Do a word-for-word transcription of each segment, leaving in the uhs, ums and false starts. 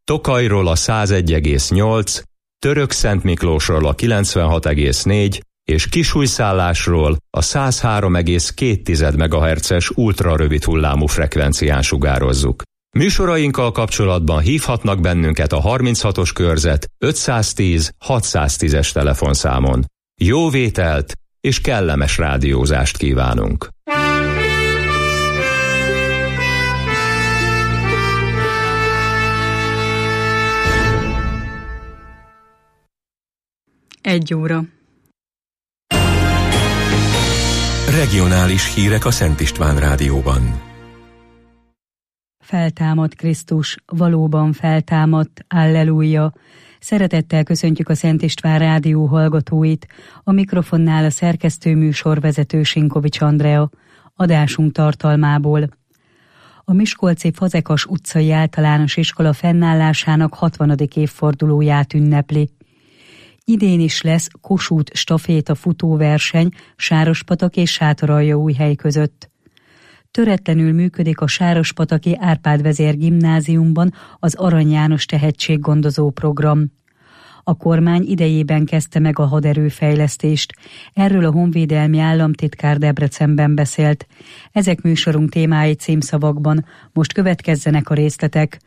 Tokajról a százegy egész nyolc, Törökszentmiklósról a kilencvenhat egész négy és Kisújszállásról a száz három egész két megahertzes ultrarövid hullámú frekvencián sugározzuk. Műsorainkkal kapcsolatban hívhatnak bennünket a harminchatos körzet ötszáztíz hatszáztízes telefonszámon. Jó vételt és kellemes rádiózást kívánunk! Egy óra. Regionális hírek a Szent István rádióban. Feltámadt Krisztus, valóban feltámadt, alleluja! Szeretettel köszöntjük a Szent István rádió hallgatóit, a mikrofonnál a szerkesztő műsorvezető Sinkovics Andrea, adásunk tartalmából. A miskolci Fazekas utcai általános iskola fennállásának hatvanadik évfordulóját ünnepli. Idén is lesz Kossuth staféta futóverseny Sárospatak és Sátoraljaújhely között. Töretlenül működik a sárospataki Árpád vezér gimnáziumban az Arany János tehetséggondozó program. A kormány idejében kezdte meg a haderőfejlesztést. Erről a honvédelmi államtitkár Debrecenben beszélt. Ezek műsorunk témái címszavakban. Most következzenek a részletek.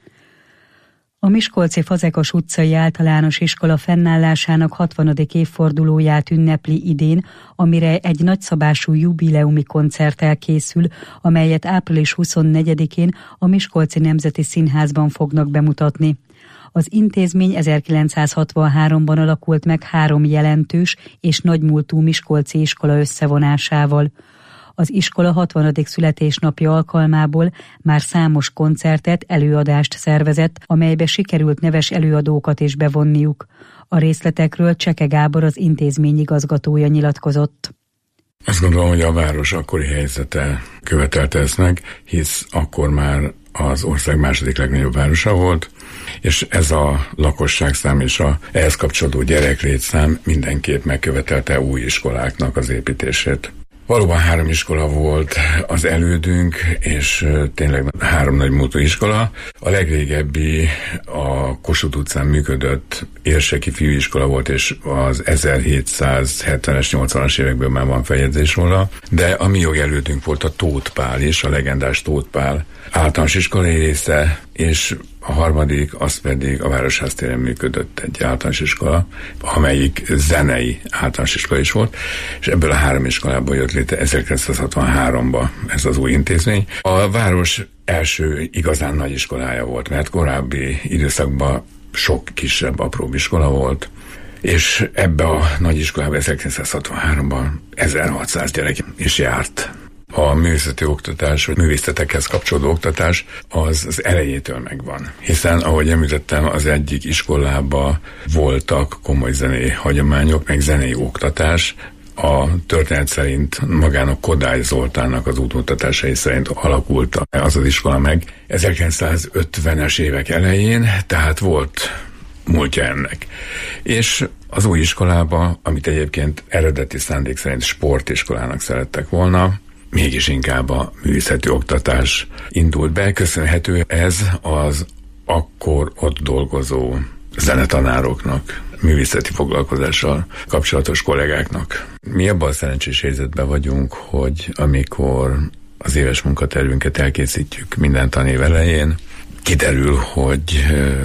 A miskolci Fazekas utcai általános iskola fennállásának hatvanadik évfordulóját ünnepli idén, amire egy nagyszabású jubileumi koncerttel készül, amelyet április huszonnegyedikén a Miskolci Nemzeti Színházban fognak bemutatni. Az intézmény ezerkilencszázhatvanháromban alakult meg három jelentős és nagymúltú miskolci iskola összevonásával. Az iskola hatvanadik születésnapja alkalmából már számos koncertet, előadást szervezett, amelybe sikerült neves előadókat is bevonniuk. A részletekről Cseke Gábor, az intézmény igazgatója nyilatkozott. Azt gondolom, hogy a város akkori helyzete követelte ezt meg, hisz akkor már az ország második legnagyobb városa volt, és ez a lakosságszám és a ehhez kapcsolódó gyereklétszám mindenképp megkövetelte új iskoláknak az építését. Valóban három iskola volt az elődünk, és tényleg három nagymúltú iskola. A legrégebbi a Kossuth utcán működött érseki fiúiskola volt, és az ezerhétszázhetvenes, nyolcvanas évekből már van feljegyzés róla, de a mi jogelődünk volt a Tóth Pál is, a legendás Tóth Pál általános iskolai része, és a harmadik, az pedig a Városház téren működött egy általános iskola, amelyik zenei általános iskola is volt, és ebből a három iskolából jött létre ezerkilencszázhatvanháromban ez az új intézmény. A város első igazán nagy iskolája volt, mert korábbi időszakban sok kisebb, apróbb iskola volt, és ebbe a nagy iskolába ezerkilencszázhatvanháromban ezerhatszáz gyerek is járt. A művészeti oktatás, vagy művészetekhez kapcsolódó oktatás az az elejétől megvan. Hiszen, ahogy említettem, az egyik iskolában voltak komoly zenei hagyományok, meg zenei oktatás. A történet szerint magának Kodály Zoltánnak az útmutatásai szerint alakult az az iskola meg ezerkilencszázötvenes évek elején, tehát volt múltja ennek. És az új iskolába, amit egyébként eredeti szándék szerint sportiskolának szerettek volna, mégis inkább a művészeti oktatás indult be. Köszönhető ez az akkor ott dolgozó zenetanároknak, művészeti foglalkozással kapcsolatos kollégáknak. Mi abban a szerencsés helyzetben vagyunk, hogy amikor az éves munkatervünket elkészítjük minden tanév elején, kiderül, hogy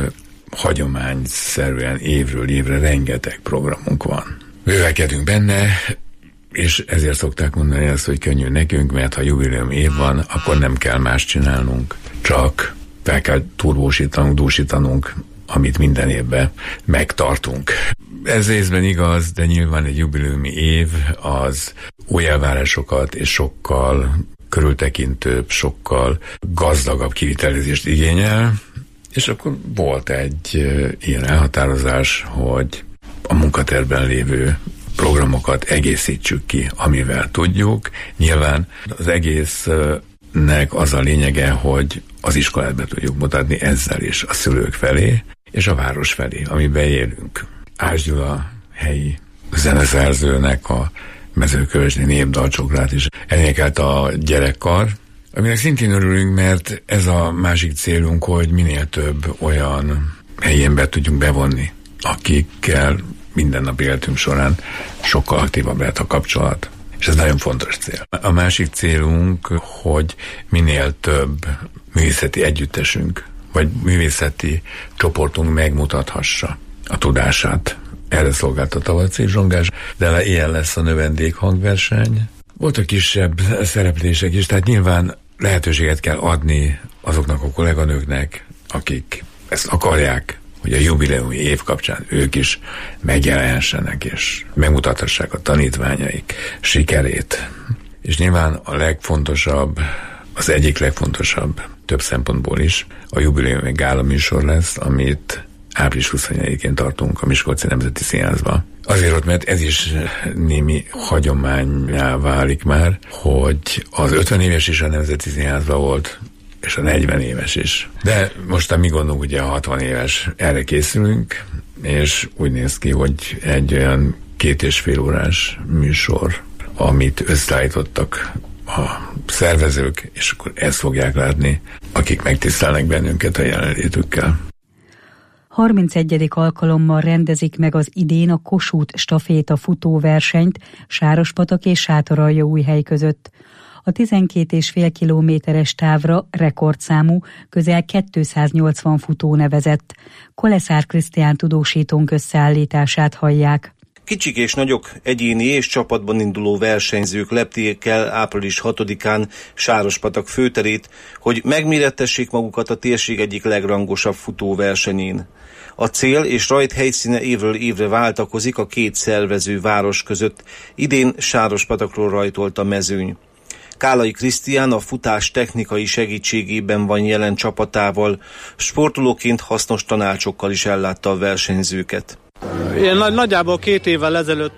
hagyományszerűen évről évre rengeteg programunk van. Bővelkedünk benne, és ezért szokták mondani azt, hogy könnyű nekünk, mert ha jubileum év van, akkor nem kell más csinálnunk, csak fel kell turbósítanunk, dúsítanunk, amit minden évben megtartunk. Ez részben igaz, de nyilván egy jubileumi év az új elvárásokat és sokkal körültekintőbb, sokkal gazdagabb kivitelezést igényel, és akkor volt egy ilyen elhatározás, hogy a munkatervben lévő programokat egészítsük ki, amivel tudjuk. Nyilván az egésznek az a lényege, hogy az iskolát be tudjuk mutatni ezzel is a szülők felé, és a város felé, amiben élünk. Ács Gyula helyi zeneszerzőnek a Mezőkövesdi népdalcsokrát is elénekelt a gyerekkar, aminek szintén örülünk, mert ez a másik célunk, hogy minél több olyan helyi embert tudjunk bevonni, akikkel minden nap életünk során sokkal aktívabb lehet a kapcsolat. És ez nagyon fontos cél. A másik célunk, hogy minél több művészeti együttesünk, vagy művészeti csoportunk megmutathassa a tudását. Erre szolgált a tavaszi zsongás, de ilyen lesz a növendék hangverseny. Voltak kisebb szereplések is, tehát nyilván lehetőséget kell adni azoknak a kolléganőknek, akik ezt akarják, hogy a jubileumi év kapcsán ők is megjelenhessenek, és megmutathassák a tanítványaik sikerét. És nyilván a legfontosabb, az egyik legfontosabb, több szempontból is, a jubileumi gála műsor lesz, amit április huszonegyedikén tartunk a Miskolci Nemzeti Színházban. Azért ott, mert ez is némi hagyománnyá válik már, hogy az ötven éves is a Nemzeti Színházban volt, és a negyven éves is. De most mi gondolunk, ugye a hatvan éves, erre készülünk, és úgy néz ki, hogy egy olyan két és fél órás műsor, amit összeállítottak a szervezők, és akkor ezt fogják látni, akik megtisztelnek bennünket a jelenlétükkel. harmincegyedik alkalommal rendezik meg az idén a Kossuth staféta futóversenyt Sárospatak és Sátoraljaújhely között. A tizenkét és fél kilométeres távra rekordszámú, közel kétszáznyolcvan futó nevezett. Koleszár Krisztián tudósítónk összeállítását hallják. Kicsik és nagyok, egyéni és csapatban induló versenyzők lepték el április hatodikán Sárospatak főterét, hogy megmérettessék magukat a térség egyik legrangosabb futóversenyén. A cél és rajt helyszíne évről évre váltakozik a két szervező város között, idén Sárospatakról rajtolt a mezőny. Kálai Krisztián a futás technikai segítségében van jelen csapatával, sportolóként hasznos tanácsokkal is ellátta a versenyzőket. Én nagyjából két évvel ezelőtt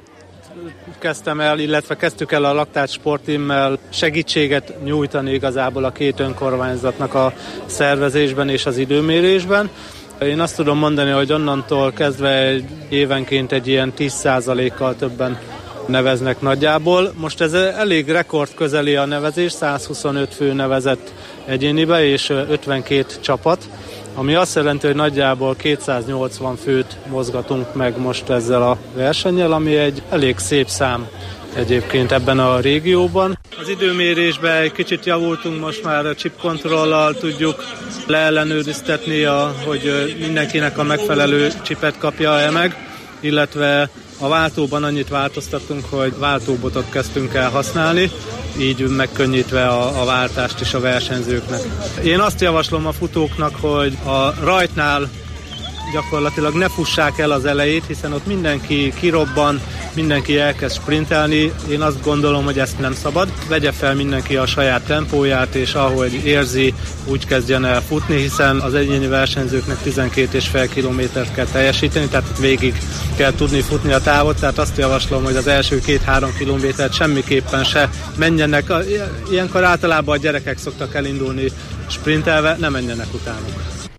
kezdtem el, illetve kezdtük el a Laktát sporttimmel segítséget nyújtani igazából a két önkormányzatnak a szervezésben és az időmérésben. Én azt tudom mondani, hogy onnantól kezdve évenként egy ilyen tíz százalékkal többen neveznek nagyjából. Most ez elég rekord közeli a nevezés, száz huszonöt fő nevezett egyénibe és ötvenkét csapat, ami azt jelenti, hogy nagyjából kétszáznyolcvan főt mozgatunk meg most ezzel a versennyel, ami egy elég szép szám egyébként ebben a régióban. Az időmérésben egy kicsit javultunk, most már a chip controllal tudjuk leellenőriztetni, a, hogy mindenkinek a megfelelő chipet kapja-e meg, illetve a váltóban annyit változtattunk, hogy váltóbotot kezdtünk el használni, így megkönnyítve a, a váltást is a versenyzőknek. Én azt javaslom a futóknak, hogy a rajtnál gyakorlatilag ne fussák el az elejét, hiszen ott mindenki kirobban, mindenki elkezd sprintelni. Én azt gondolom, hogy ezt nem szabad. Vegye fel mindenki a saját tempóját, és ahogy érzi, úgy kezdjen el futni, hiszen az egyéni versenyzőknek tizenkét és fél kilométert kell teljesíteni, tehát végig kell tudni futni a távot, tehát azt javaslom, hogy az első két-három kilométert semmiképpen se menjenek. Ilyenkor általában a gyerekek szoktak elindulni sprintelve, ne menjenek utánuk.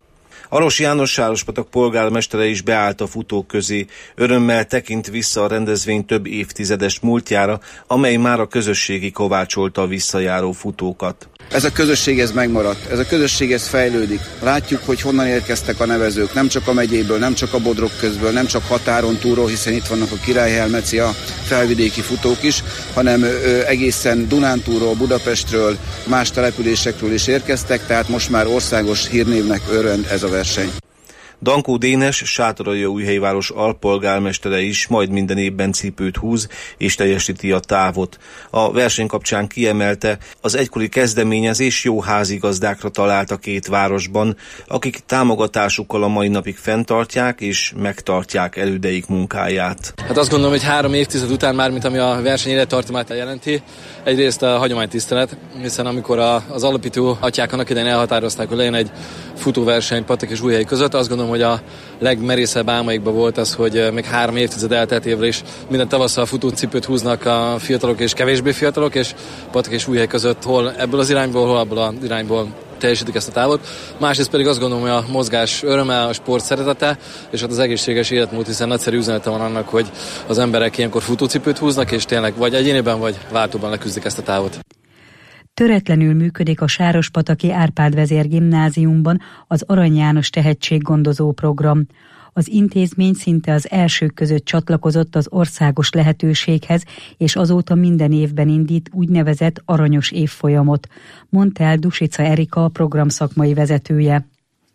Aros János Sárospatak polgármestere is beállt a futók közé, örömmel tekint vissza a rendezvény több évtizedes múltjára, amely már a közösségi kovácsolta a visszajáró futókat. Ez a közösség ez megmaradt, ez a közösség ez fejlődik. Látjuk, hogy honnan érkeztek a nevezők, nem csak a megyéből, nem csak a Bodrog közből, nem csak határon túlról, hiszen itt vannak a Királyhelmeci, a felvidéki futók is, hanem ö, egészen Dunántúlról, Budapestről, más településekről is érkeztek, tehát most már országos hírnévnek örvend ez a verseny. Dankó Dénes, Sátoraljaújhely város alpolgármestere is majd minden évben cipőt húz és teljesíti a távot. A verseny kapcsán kiemelte, az egykori kezdeményezés jó házigazdákra talált a két városban, akik támogatásukkal a mai napig fenntartják és megtartják elődeik munkáját. Hát azt gondolom, hogy három évtized után már, mint ami a verseny élettartamát jelenti, egyrészt a hagyománytisztelet, hiszen amikor a, az alapító atyák annak idején elhatározták, hogy legyen egy futóverseny Pattak és Újhely között, azt gondolom, hogy a legmerészebb álmaikban volt az, hogy még három évtized elteltével is minden tavasszal futócipőt húznak a fiatalok és kevésbé fiatalok, és Pattak és Újhely között hol ebből az irányból, hol abból az irányból teljesítik ezt a távot. Másrészt pedig azt gondolom, hogy a mozgás öröme, a sport szeretete, és hát az egészséges életmód, hiszen nagyszerű üzenete van annak, hogy az emberek ilyenkor futócipőt húznak, és tényleg vagy egyéniben, vagy váltóban leküzdik ezt a távot. Töretlenül működik a Sárospataki Árpád Vezér Gimnáziumban az Arany János tehetséggondozó program. Az intézmény szinte az elsők között csatlakozott az országos lehetőséghez, és azóta minden évben indít úgynevezett aranyos évfolyamot, mondta el Dusica Erika, a program szakmai vezetője.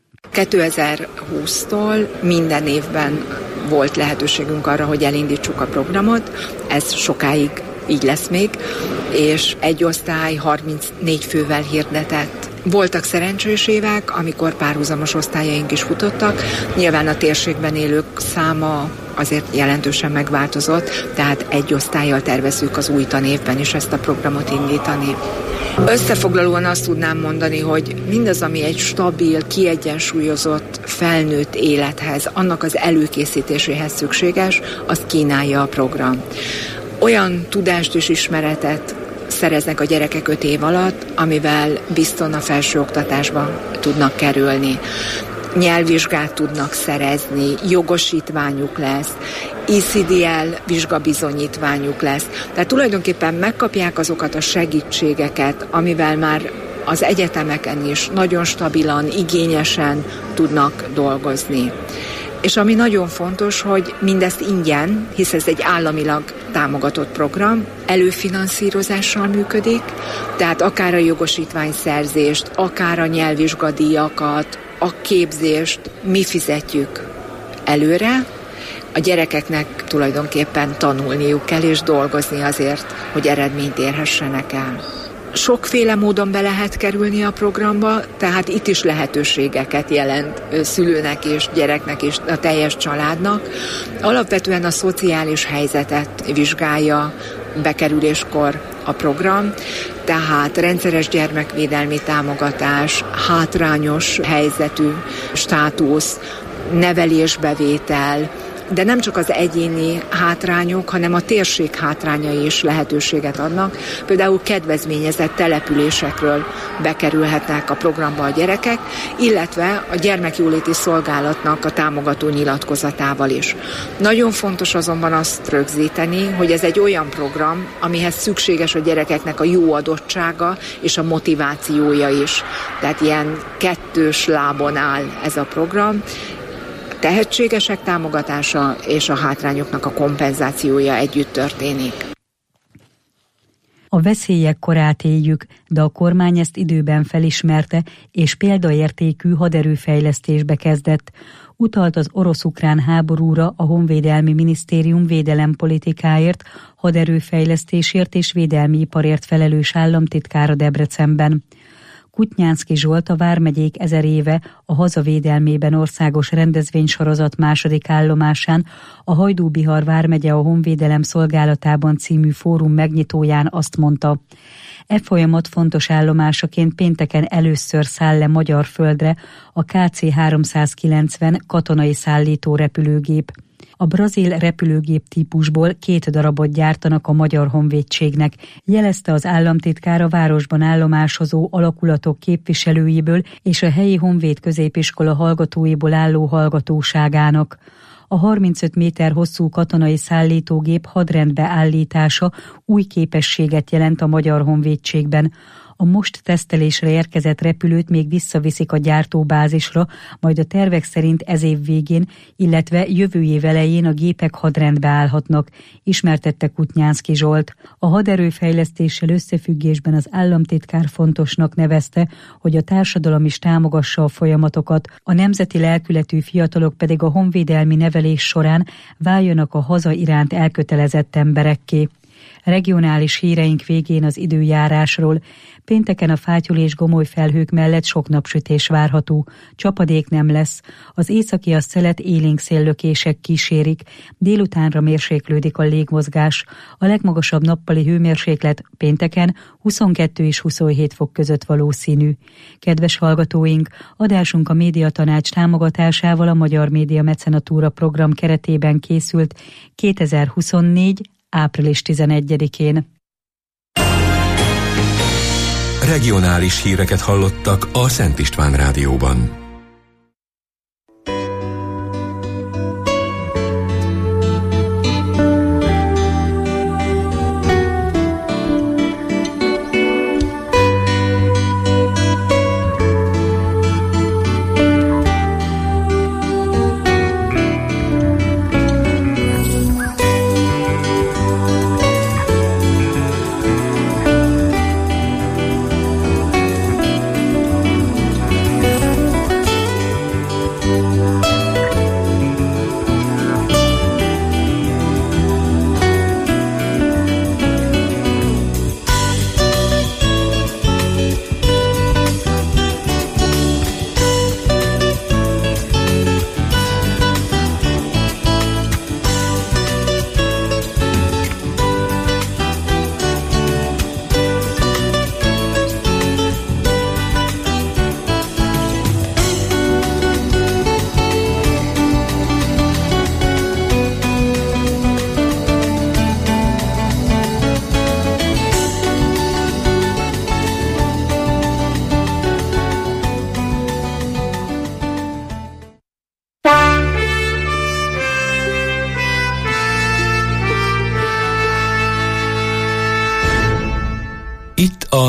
kétezer-húsztól minden évben volt lehetőségünk arra, hogy elindítsuk a programot, ez sokáig így lesz még, és egy osztály harmincnégy fővel hirdetett. Voltak szerencsés évek, amikor párhuzamos osztályaink is futottak, nyilván a térségben élők száma azért jelentősen megváltozott, tehát egy osztállyal tervezzük az új tanévben is ezt a programot indítani. Összefoglalóan azt tudnám mondani, hogy mindaz, ami egy stabil, kiegyensúlyozott, felnőtt élethez, annak az előkészítéséhez szükséges, azt kínálja a program. Olyan tudást és ismeretet szereznek a gyerekek öt év alatt, amivel biztosan a felsőoktatásba tudnak kerülni. Nyelvvizsgát tudnak szerezni, jogosítványuk lesz, I C D L vizsgabizonyítványuk lesz. Tehát tulajdonképpen megkapják azokat a segítségeket, amivel már az egyetemeken is nagyon stabilan, igényesen tudnak dolgozni. És ami nagyon fontos, hogy mindezt ingyen, hisz ez egy államilag támogatott program, előfinanszírozással működik, tehát akár a jogosítványszerzést, akár a nyelvvizsgadíjakat, a képzést mi fizetjük előre, a gyerekeknek tulajdonképpen tanulniuk kell és dolgozni azért, hogy eredményt érhessenek el. Sokféle módon be lehet kerülni a programba, tehát itt is lehetőségeket jelent szülőnek és gyereknek és a teljes családnak. Alapvetően a szociális helyzetet vizsgálja bekerüléskor a program, tehát rendszeres gyermekvédelmi támogatás, hátrányos helyzetű státusz, nevelésbevétel, de nem csak az egyéni hátrányok, hanem a térség hátrányai is lehetőséget adnak. Például kedvezményezett településekről bekerülhetnek a programba a gyerekek, illetve a gyermekjóléti szolgálatnak a támogató nyilatkozatával is. Nagyon fontos azonban azt rögzíteni, hogy ez egy olyan program, amihez szükséges a gyerekeknek a jó adottsága és a motivációja is. Tehát ilyen kettős lábon áll ez a program, tehetségesek támogatása és a hátrányoknak a kompenzációja együtt történik. A veszélyek korát éljük, de a kormány ezt időben felismerte, és példaértékű haderőfejlesztésbe kezdett. Utalt az orosz-ukrán háborúra a Honvédelmi Minisztérium védelempolitikáért, haderőfejlesztésért és védelmi iparért felelős államtitkára Debrecenben. Kutnyánszky Zsolt, a Vármegyék ezer éve a hazavédelmében országos rendezvénysorozat második állomásán a Hajdú-Bihar vármegye a Honvédelem szolgálatában című fórum megnyitóján azt mondta: e folyamat fontos állomásaként pénteken először száll le magyar földre a K C háromszázkilencven katonai szállító repülőgép. A brazil repülőgép típusból két darabot gyártanak a Magyar Honvédségnek, jelezte az államtitkár a városban állomásozó alakulatok képviselőiből és a helyi honvéd középiskola hallgatóiból álló hallgatóságának. A harmincöt méter hosszú katonai szállítógép hadrendbe állítása új képességet jelent a Magyar Honvédségben. A most tesztelésre érkezett repülőt még visszaviszik a gyártóbázisra, majd a tervek szerint ez év végén, illetve jövő év elején a gépek hadrendbe állhatnak, ismertette Kutnyánszky Zsolt. A haderőfejlesztéssel összefüggésben az államtitkár fontosnak nevezte, hogy a társadalom is támogassa a folyamatokat, a nemzeti lelkületű fiatalok pedig a honvédelmi nevelés során váljanak a haza iránt elkötelezett emberekké. Regionális híreink végén az időjárásról. Pénteken a fátyol és gomoly felhők mellett sok napsütés várható. Csapadék nem lesz. Az északi a szelet élénk széllökések kísérik. Délutánra mérséklődik a légmozgás. A legmagasabb nappali hőmérséklet pénteken huszonkettő és huszonhét fok között valószínű. Kedves hallgatóink, adásunk a Médiatanács támogatásával a Magyar Média Mecenatúra program keretében készült kétezer-huszonnégy. április tizenegyedikén. Regionális híreket hallottak a Szent István Rádióban.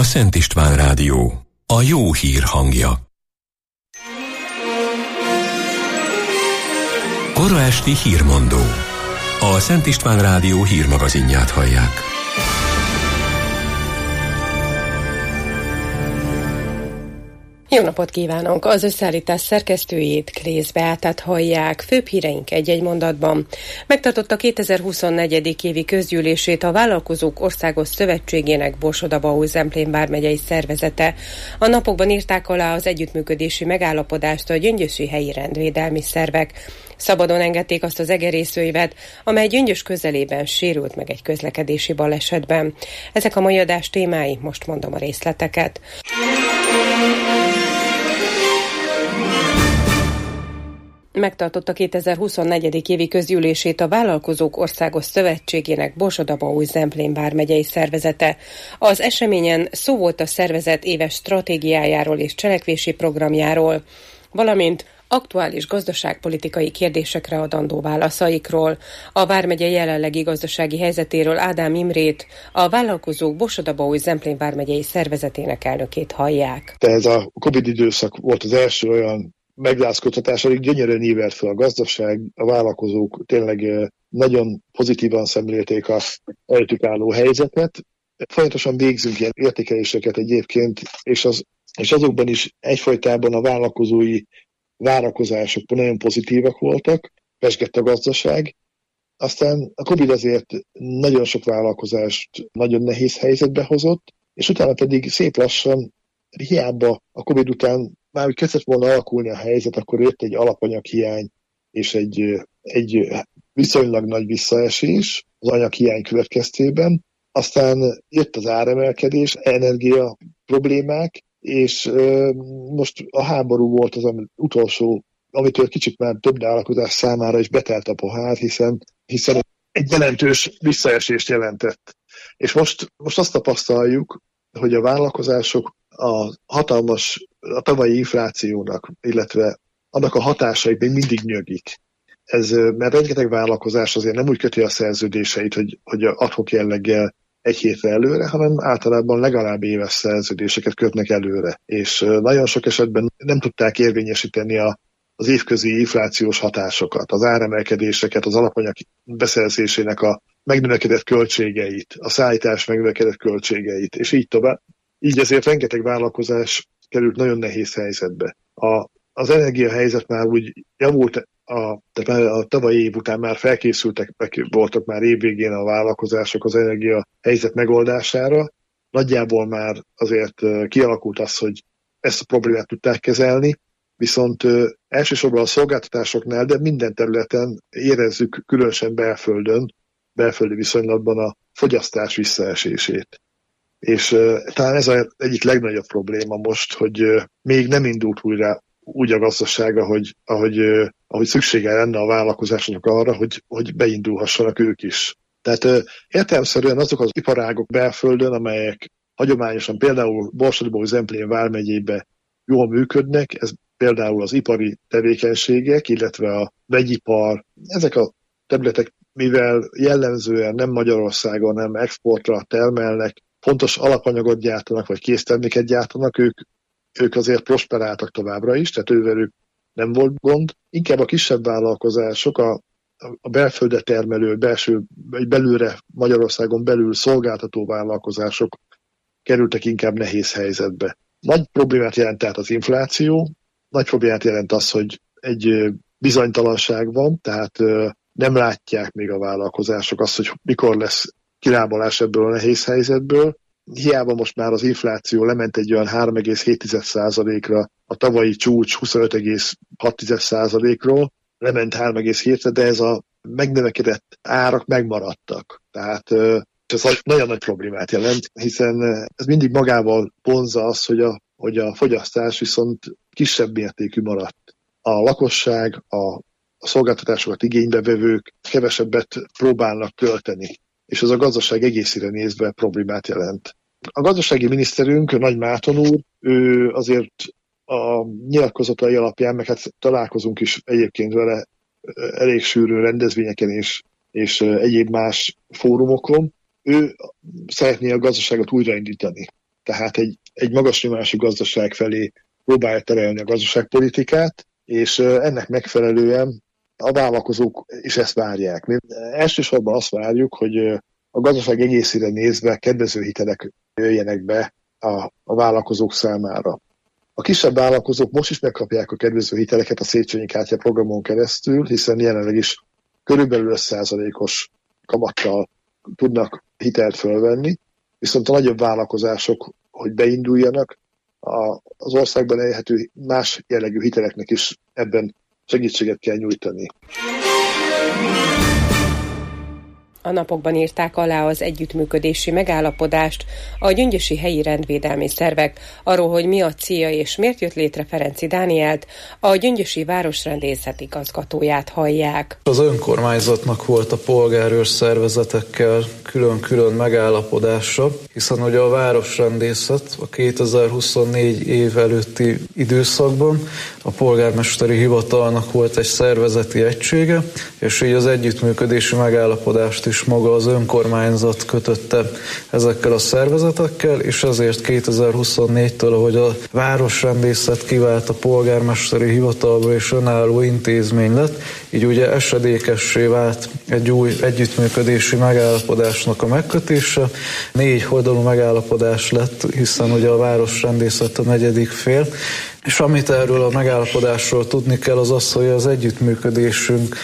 A Szent István Rádió, a jó hír hangja. Kora esti hírmondó. A Szent István Rádió hírmagazinját hallják. Jó napot kívánok! Az összeállítás szerkesztőjét, Krész Beátát hallják. Főbb híreink egy-egy mondatban. Megtartotta kétezer-huszonnégy. évi közgyűlését a Vállalkozók Országos Szövetségének Borsod-Abaúj-Zemplén vármegyei szervezete. A napokban írták alá az együttműködési megállapodást a gyöngyösi helyi rendvédelmi szervek. Szabadon engedték azt az egerészőívet, amely Gyöngyös közelében sérült meg egy közlekedési balesetben. Ezek a mai adás témái, most mondom a részleteket. Megtartotta kétezer-huszonnégy. évi közgyűlését a Vállalkozók Országos Szövetségének Borsod-Abaúj-Zemplén vármegyei szervezete. Az eseményen szó volt a szervezet éves stratégiájáról és cselekvési programjáról, valamint aktuális gazdaságpolitikai kérdésekre adandó válaszaikról. A vármegye jelenlegi gazdasági helyzetéről Ádám Imrét, a Vállalkozók Borsod-Abaúj-Zemplén vármegyei szervezetének elnökét hallják. De ez a Covid időszak volt az első olyan megrázkódtatás, alig gyönyörűen ívelt fel a gazdaság, a vállalkozók tényleg nagyon pozitívan szemlélték a előttük álló helyzetet. Folyamatosan végzünk ilyen értékeléseket egyébként, és, az, és azokban is egyfajtában a vállalkozói várakozások nagyon pozitívak voltak, pesgett a gazdaság. Aztán a Covid azért nagyon sok vállalkozást nagyon nehéz helyzetbe hozott, és utána pedig szép lassan, hiába a Covid után már úgy kezdett volna alakulni a helyzet, akkor jött egy alapanyaghiány és egy, egy viszonylag nagy visszaesés az anyaghiány következtében. Aztán jött az áremelkedés, energia problémák, és ö, most a háború volt az ami utolsó, amitől kicsit már több vállalkozás számára is betelt a pohár, hiszen, hiszen egy jelentős visszaesést jelentett. És most, most azt tapasztaljuk, hogy a vállalkozások a hatalmas, a tavalyi inflációnak, illetve annak a hatásait még mindig nyögik. Ez, mert rengeteg vállalkozás azért nem úgy köti a szerződéseit, hogy, hogy ad-hoc jelleggel egy hétre előre, hanem általában legalább éves szerződéseket kötnek előre. És nagyon sok esetben nem tudták érvényesíteni a, az évközi inflációs hatásokat, az áremelkedéseket, az alapanyag beszerzésének a megnövekedett költségeit, a szállítás megnövekedett költségeit, és így tovább. Így azért rengeteg vállalkozás került nagyon nehéz helyzetbe. A, az energiahelyzet már úgy javult, a, tehát a tavalyi év után már felkészültek, voltak már évvégén a vállalkozások az energiahelyzet megoldására. Nagyjából már azért kialakult az, hogy ezt a problémát tudták kezelni, viszont elsősorban a szolgáltatásoknál, de minden területen érezzük, különösen belföldön, belföldi viszonylatban a fogyasztás visszaesését. És uh, talán ez az egyik legnagyobb probléma most, hogy uh, még nem indult újra úgy a gazdaság, ahogy, ahogy, uh, ahogy szüksége lenne a vállalkozásoknak arra, hogy, hogy beindulhassanak ők is. Tehát uh, értelemszerűen azok az iparágok belföldön, amelyek hagyományosan például Borsod-Abaúj-Zemplén vármegyébe jól működnek, ez például az ipari tevékenységek, illetve a vegyipar, ezek a területek, mivel jellemzően nem Magyarországon, nem exportra termelnek, fontos alapanyagot gyártanak, vagy készterméket gyártanak, ők, ők azért prosperáltak továbbra is, tehát ővelük nem volt gond. Inkább a kisebb vállalkozások, a, a belföldre termelő, belső, vagy belülre Magyarországon belül szolgáltató vállalkozások kerültek inkább nehéz helyzetbe. Nagy problémát jelent tehát az infláció, nagy problémát jelent az, hogy egy bizonytalanság van, tehát nem látják még a vállalkozások azt, hogy mikor lesz kilábalás ebből a nehéz helyzetből. Hiába most már az infláció lement egy olyan három egész hét százalékra, a tavalyi csúcs huszonöt egész hat százalékról, lement három egész hétre, de ez a megnövekedett árak megmaradtak. Tehát ez nagyon nagy problémát jelent, hiszen ez mindig magával vonzza azt, hogy a, hogy a fogyasztás viszont kisebb mértékű maradt. A lakosság, a, a szolgáltatásokat igénybevevők kevesebbet próbálnak költeni, és ez a gazdaság egészére nézve problémát jelent. A gazdasági miniszterünk, Nagy Márton úr, ő azért a nyilatkozatai alapján, meg hát találkozunk is egyébként vele elég sűrű rendezvényeken és, és egyéb más fórumokon, ő szeretné a gazdaságot újraindítani. tehát egy, egy magas nyomású gazdaság felé próbálja terelni a gazdaságpolitikát, és ennek megfelelően a vállalkozók is ezt várják. Mi elsősorban azt várjuk, hogy a gazdaság egészére nézve kedvező hitelek jöjjenek be a, a vállalkozók számára. A kisebb vállalkozók most is megkapják a kedvező hiteleket a Széchenyi kártya programon keresztül, hiszen jelenleg is körülbelül öt százalékos kamattal tudnak hitelt fölvenni, viszont a nagyobb vállalkozások, hogy beinduljanak, az országban elérhető más jellegű hiteleknek is ebben segítséget kell nyújtani. A napokban írták alá az együttműködési megállapodást a gyöngyösi helyi rendvédelmi szervek. Arról, hogy mi a célja és miért jött létre, Ferenczy Dánielt, a gyöngyösi városrendészet igazgatóját hallják. Az önkormányzatnak volt a polgárőr szervezetekkel külön-külön megállapodása, hiszen ugye a városrendészet a kétezer-huszonnégy év előtti időszakban a polgármesteri hivatalnak volt egy szervezeti egysége, és így az együttműködési megállapodást is maga az önkormányzat kötötte ezekkel a szervezetekkel, és ezért kétezer-huszonnégytől, ahogy a városrendészet kivált a polgármesteri hivatalba és önálló intézmény lett, így ugye esedékessé vált egy új együttműködési megállapodásnak a megkötése. Négy oldalú megállapodás lett, hiszen ugye a városrendészet a negyedik fél, és amit erről a megállapodásról tudni kell, az az, hogy az együttműködésünk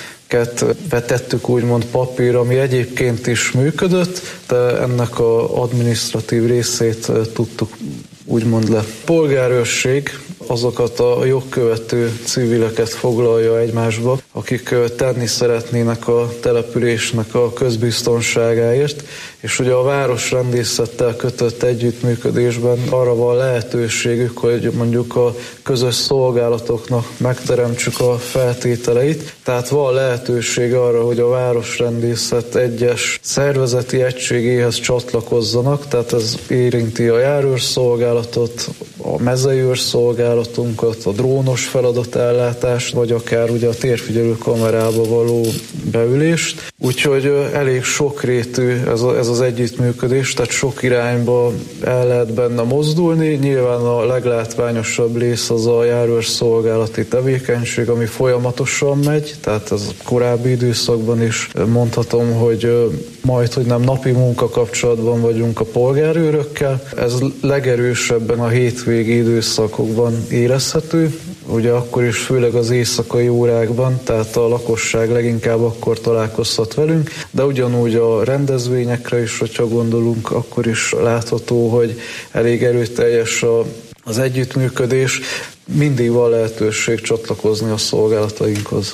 vetettük úgymond papírra, ami egyébként is működött, de ennek az adminisztratív részét tudtuk úgymond le. Polgárőrség azokat a jogkövető civileket foglalja egymásba, akik tenni szeretnének a településnek a közbiztonságáért, és ugye a városrendészettel kötött együttműködésben arra van lehetőségük, hogy mondjuk a közös szolgálatoknak megteremtsük a feltételeit, tehát van lehetőség arra, hogy a városrendészet egyes szervezeti egységéhez csatlakozzanak, tehát ez érinti a járőrszolgálatot, a mezeiőrszolgálatunkat, a drónos feladatellátást, vagy akár ugye a térfigyelő kamerába való beülést. Úgyhogy elég sokrétű ez, a, ez az együttműködés, tehát sok irányba el lehet benne mozdulni. Nyilván a leglátványosabb rész az a járőrszolgálati tevékenység, ami folyamatosan megy, tehát ez korábbi időszakban is mondhatom, hogy majd, hogy nem napi munka kapcsolatban vagyunk a polgárőrökkel. Ez legerősebben a hétvégi időszakokban érezhető, ugye akkor is főleg az éjszakai órákban, tehát a lakosság leginkább akkor találkozhat velünk, de ugyanúgy a rendezvényekre is, hogyha gondolunk, akkor is látható, hogy elég erőteljes a, az együttműködés. Mindig van lehetőség csatlakozni a szolgálatainkhoz.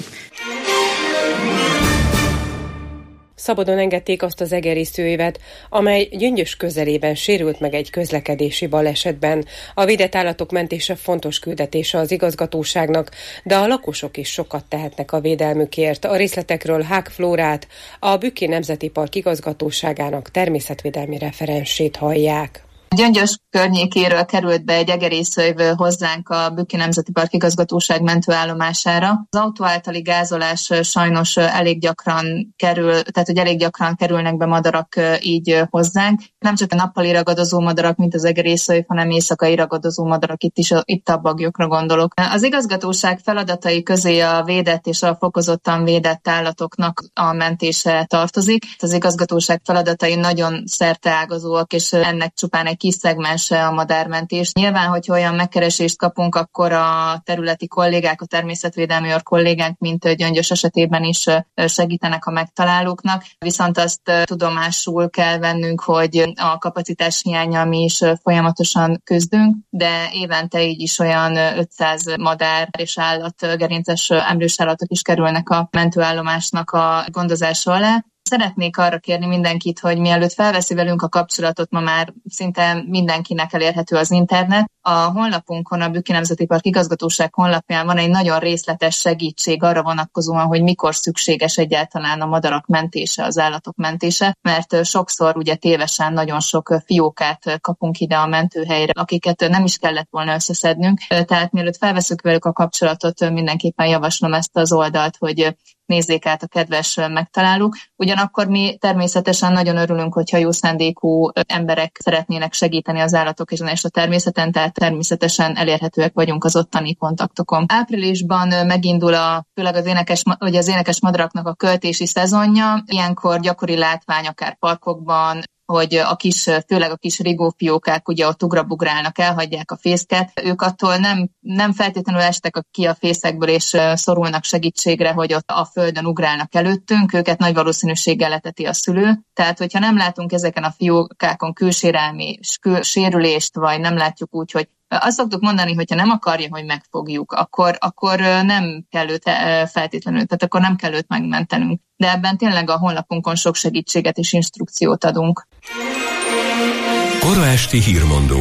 Szabadon engedték azt az egerészőévet, amely Gyöngyös közelében sérült meg egy közlekedési balesetben. A védett állatok mentése fontos küldetése az igazgatóságnak, de a lakosok is sokat tehetnek a védelmükért. A részletekről Hák Flórát, a Bükki Nemzeti Park igazgatóságának természetvédelmi referensét hallják. Gyöngyös környékéről került be egy egerészőjv hozzánk a Bükki Nemzeti Park igazgatóság mentőállomására. Az autó általi gázolás sajnos elég gyakran kerül, tehát hogy elég gyakran kerülnek be madarak így hozzánk. Nem csak a nappali ragadozó madarak, mint az egerészőjv, hanem éjszakai ragadozó madarak, itt is itt a baglyokra gondolok. Az igazgatóság feladatai közé a védett és a fokozottan védett állatoknak a mentése tartozik. Az igazgatóság feladatai nagyon szerteágazóak, és ennek csupán egy kis szegmense a madármentés. Nyilván, hogy olyan megkeresést kapunk, akkor a területi kollégák, a természetvédelmi őr kollégánk, mint Gyöngyös esetében is segítenek a megtalálóknak. Viszont azt tudomásul kell vennünk, hogy a kapacitás hiánnyal mi is folyamatosan küzdünk, de évente így is olyan ötszáz madár és állat, gerinces emlős állatok is kerülnek a mentőállomásnak a gondozása alá. Szeretnék arra kérni mindenkit, hogy mielőtt felveszi velünk a kapcsolatot, ma már szinte mindenkinek elérhető az internet, A honlapunkon, a Bükki Nemzeti Park Igazgatóság honlapján van egy nagyon részletes segítség arra vonatkozóan, hogy mikor szükséges egyáltalán a madarak mentése, az állatok mentése, mert sokszor ugye tévesen nagyon sok fiókát kapunk ide a mentőhelyre, akiket nem is kellett volna összeszednünk. Tehát mielőtt felveszünk velük a kapcsolatot, mindenképpen javaslom ezt az oldalt, hogy nézzék át a kedves megtalálók. Ugyanakkor mi természetesen nagyon örülünk, hogyha jó szándékú emberek szeretnének segíteni az állatok és a természeten, tehát természetesen elérhetőek vagyunk az ottani kontaktokon. Áprilisban megindul a, főleg az énekes, ugye az énekes madaraknak a költési szezonja. Ilyenkor gyakori látvány akár parkokban, hogy a kis, főleg a kis rigófiókák ugye ott ugrabugrálnak, elhagyják a fészket. Ők attól nem, nem feltétlenül estek ki a fészekből és szorulnak segítségre, hogy ott a földön ugrálnak előttünk, őket nagy valószínűséggel leteti a szülő. Tehát, hogyha nem látunk ezeken a fiókákon külsérelmi kül, sérülést, vagy nem látjuk úgy, hogy azt szoktuk mondani, hogyha nem akarja, hogy megfogjuk, akkor, akkor nem kell őt feltétlenül, tehát akkor nem kell őt megmentenünk. De ebben tényleg a honlapunkon sok segítséget és instrukciót adunk. Kora esti hírmondó.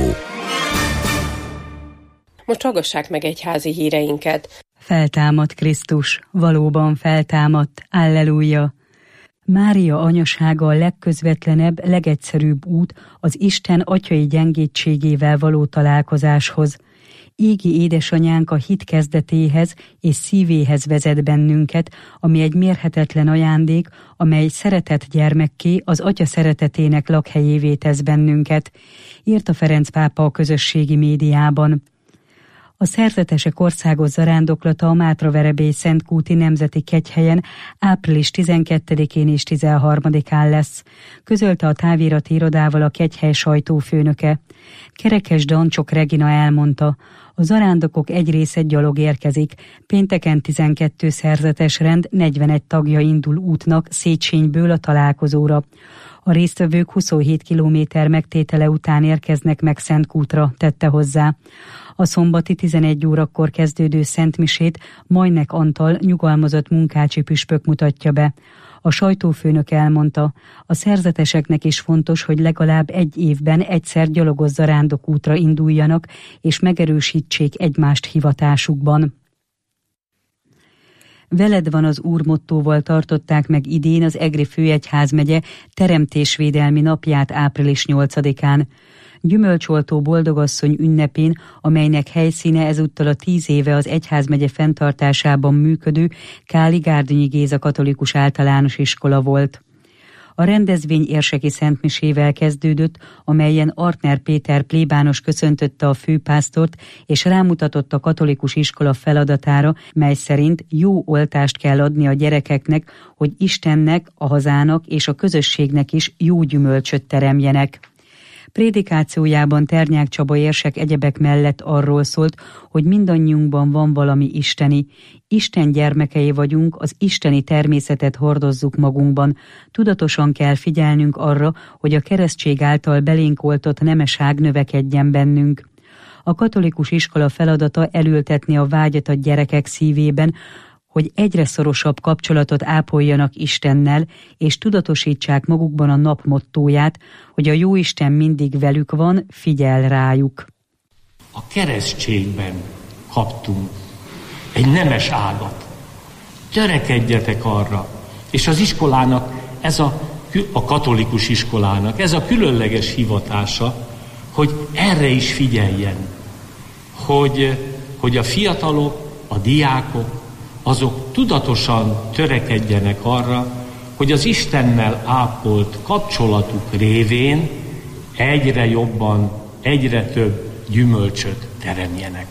Most hallgassák meg egyházi híreinket. Feltámadt Krisztus, valóban feltámadt, alleluja! Mária anyasága a legközvetlenebb, legegyszerűbb út az Isten atyai gyengétségével való találkozáshoz. Égi édesanyánk a hit kezdetéhez és szívéhez vezet bennünket, ami egy mérhetetlen ajándék, amely szeretett gyermekké, az atya szeretetének lakhelyévé tesz bennünket, írta Ferenc pápa a közösségi médiában. A szerzetesek országos zarándoklata a Mátraverebély Szentkúti Nemzeti Kegyhelyen április tizenkettedikén és tizenharmadikán lesz, közölte a távirati irodával a kegyhely sajtófőnöke. Kerekes Dancsok Regina elmondta, a zarándokok egy része gyalog érkezik, pénteken tizenkettő szerzetes rend negyvenegy tagja indul útnak Széchenyből a találkozóra. A résztvevők huszonhét kilométer megtétele után érkeznek meg Szentkútra, tette hozzá. A szombati tizenegy órakor kezdődő szentmisét Majnek Antal nyugalmazott munkácsi püspök mutatja be. A sajtófőnök elmondta, a szerzeteseknek is fontos, hogy legalább egy évben egyszer gyalogos zarándokútra induljanak, és megerősítsék egymást hivatásukban. Veled van az Úr mottóval tartották meg idén az Egri főegyházmegye teremtésvédelmi napját április nyolcadikán. Gyümölcsoltó boldogasszony ünnepén, amelynek helyszíne ezúttal a tíz éve az egyházmegye fenntartásában működő Káli Gárdonyi Géza katolikus általános iskola volt. A rendezvény érseki szentmisével kezdődött, amelyen Artner Péter plébános köszöntötte a főpásztort, és rámutatott a katolikus iskola feladatára, mely szerint jó oltást kell adni a gyerekeknek, hogy Istennek, a hazának és a közösségnek is jó gyümölcsöt teremjenek. Prédikációjában Ternyák Csaba érsek egyebek mellett arról szólt, hogy mindannyiunkban van valami isteni. Isten gyermekei vagyunk, az isteni természetet hordozzuk magunkban. Tudatosan kell figyelnünk arra, hogy a keresztség által belénk oltott nemeság növekedjen bennünk. A katolikus iskola feladata elültetni a vágyat a gyerekek szívében, hogy egyre szorosabb kapcsolatot ápoljanak Istennel, és tudatosítsák magukban a nap mottóját, hogy a Jóisten mindig velük van, figyel rájuk. A keresztségben kaptunk egy nemes ágat. Törekedjetek arra, és az iskolának, ez a, a katolikus iskolának, ez a különleges hivatása, hogy erre is figyeljen, hogy, hogy a fiatalok, a diákok, azok tudatosan törekedjenek arra, hogy az Istennel ápolt kapcsolatuk révén egyre jobban, egyre több gyümölcsöt teremjenek.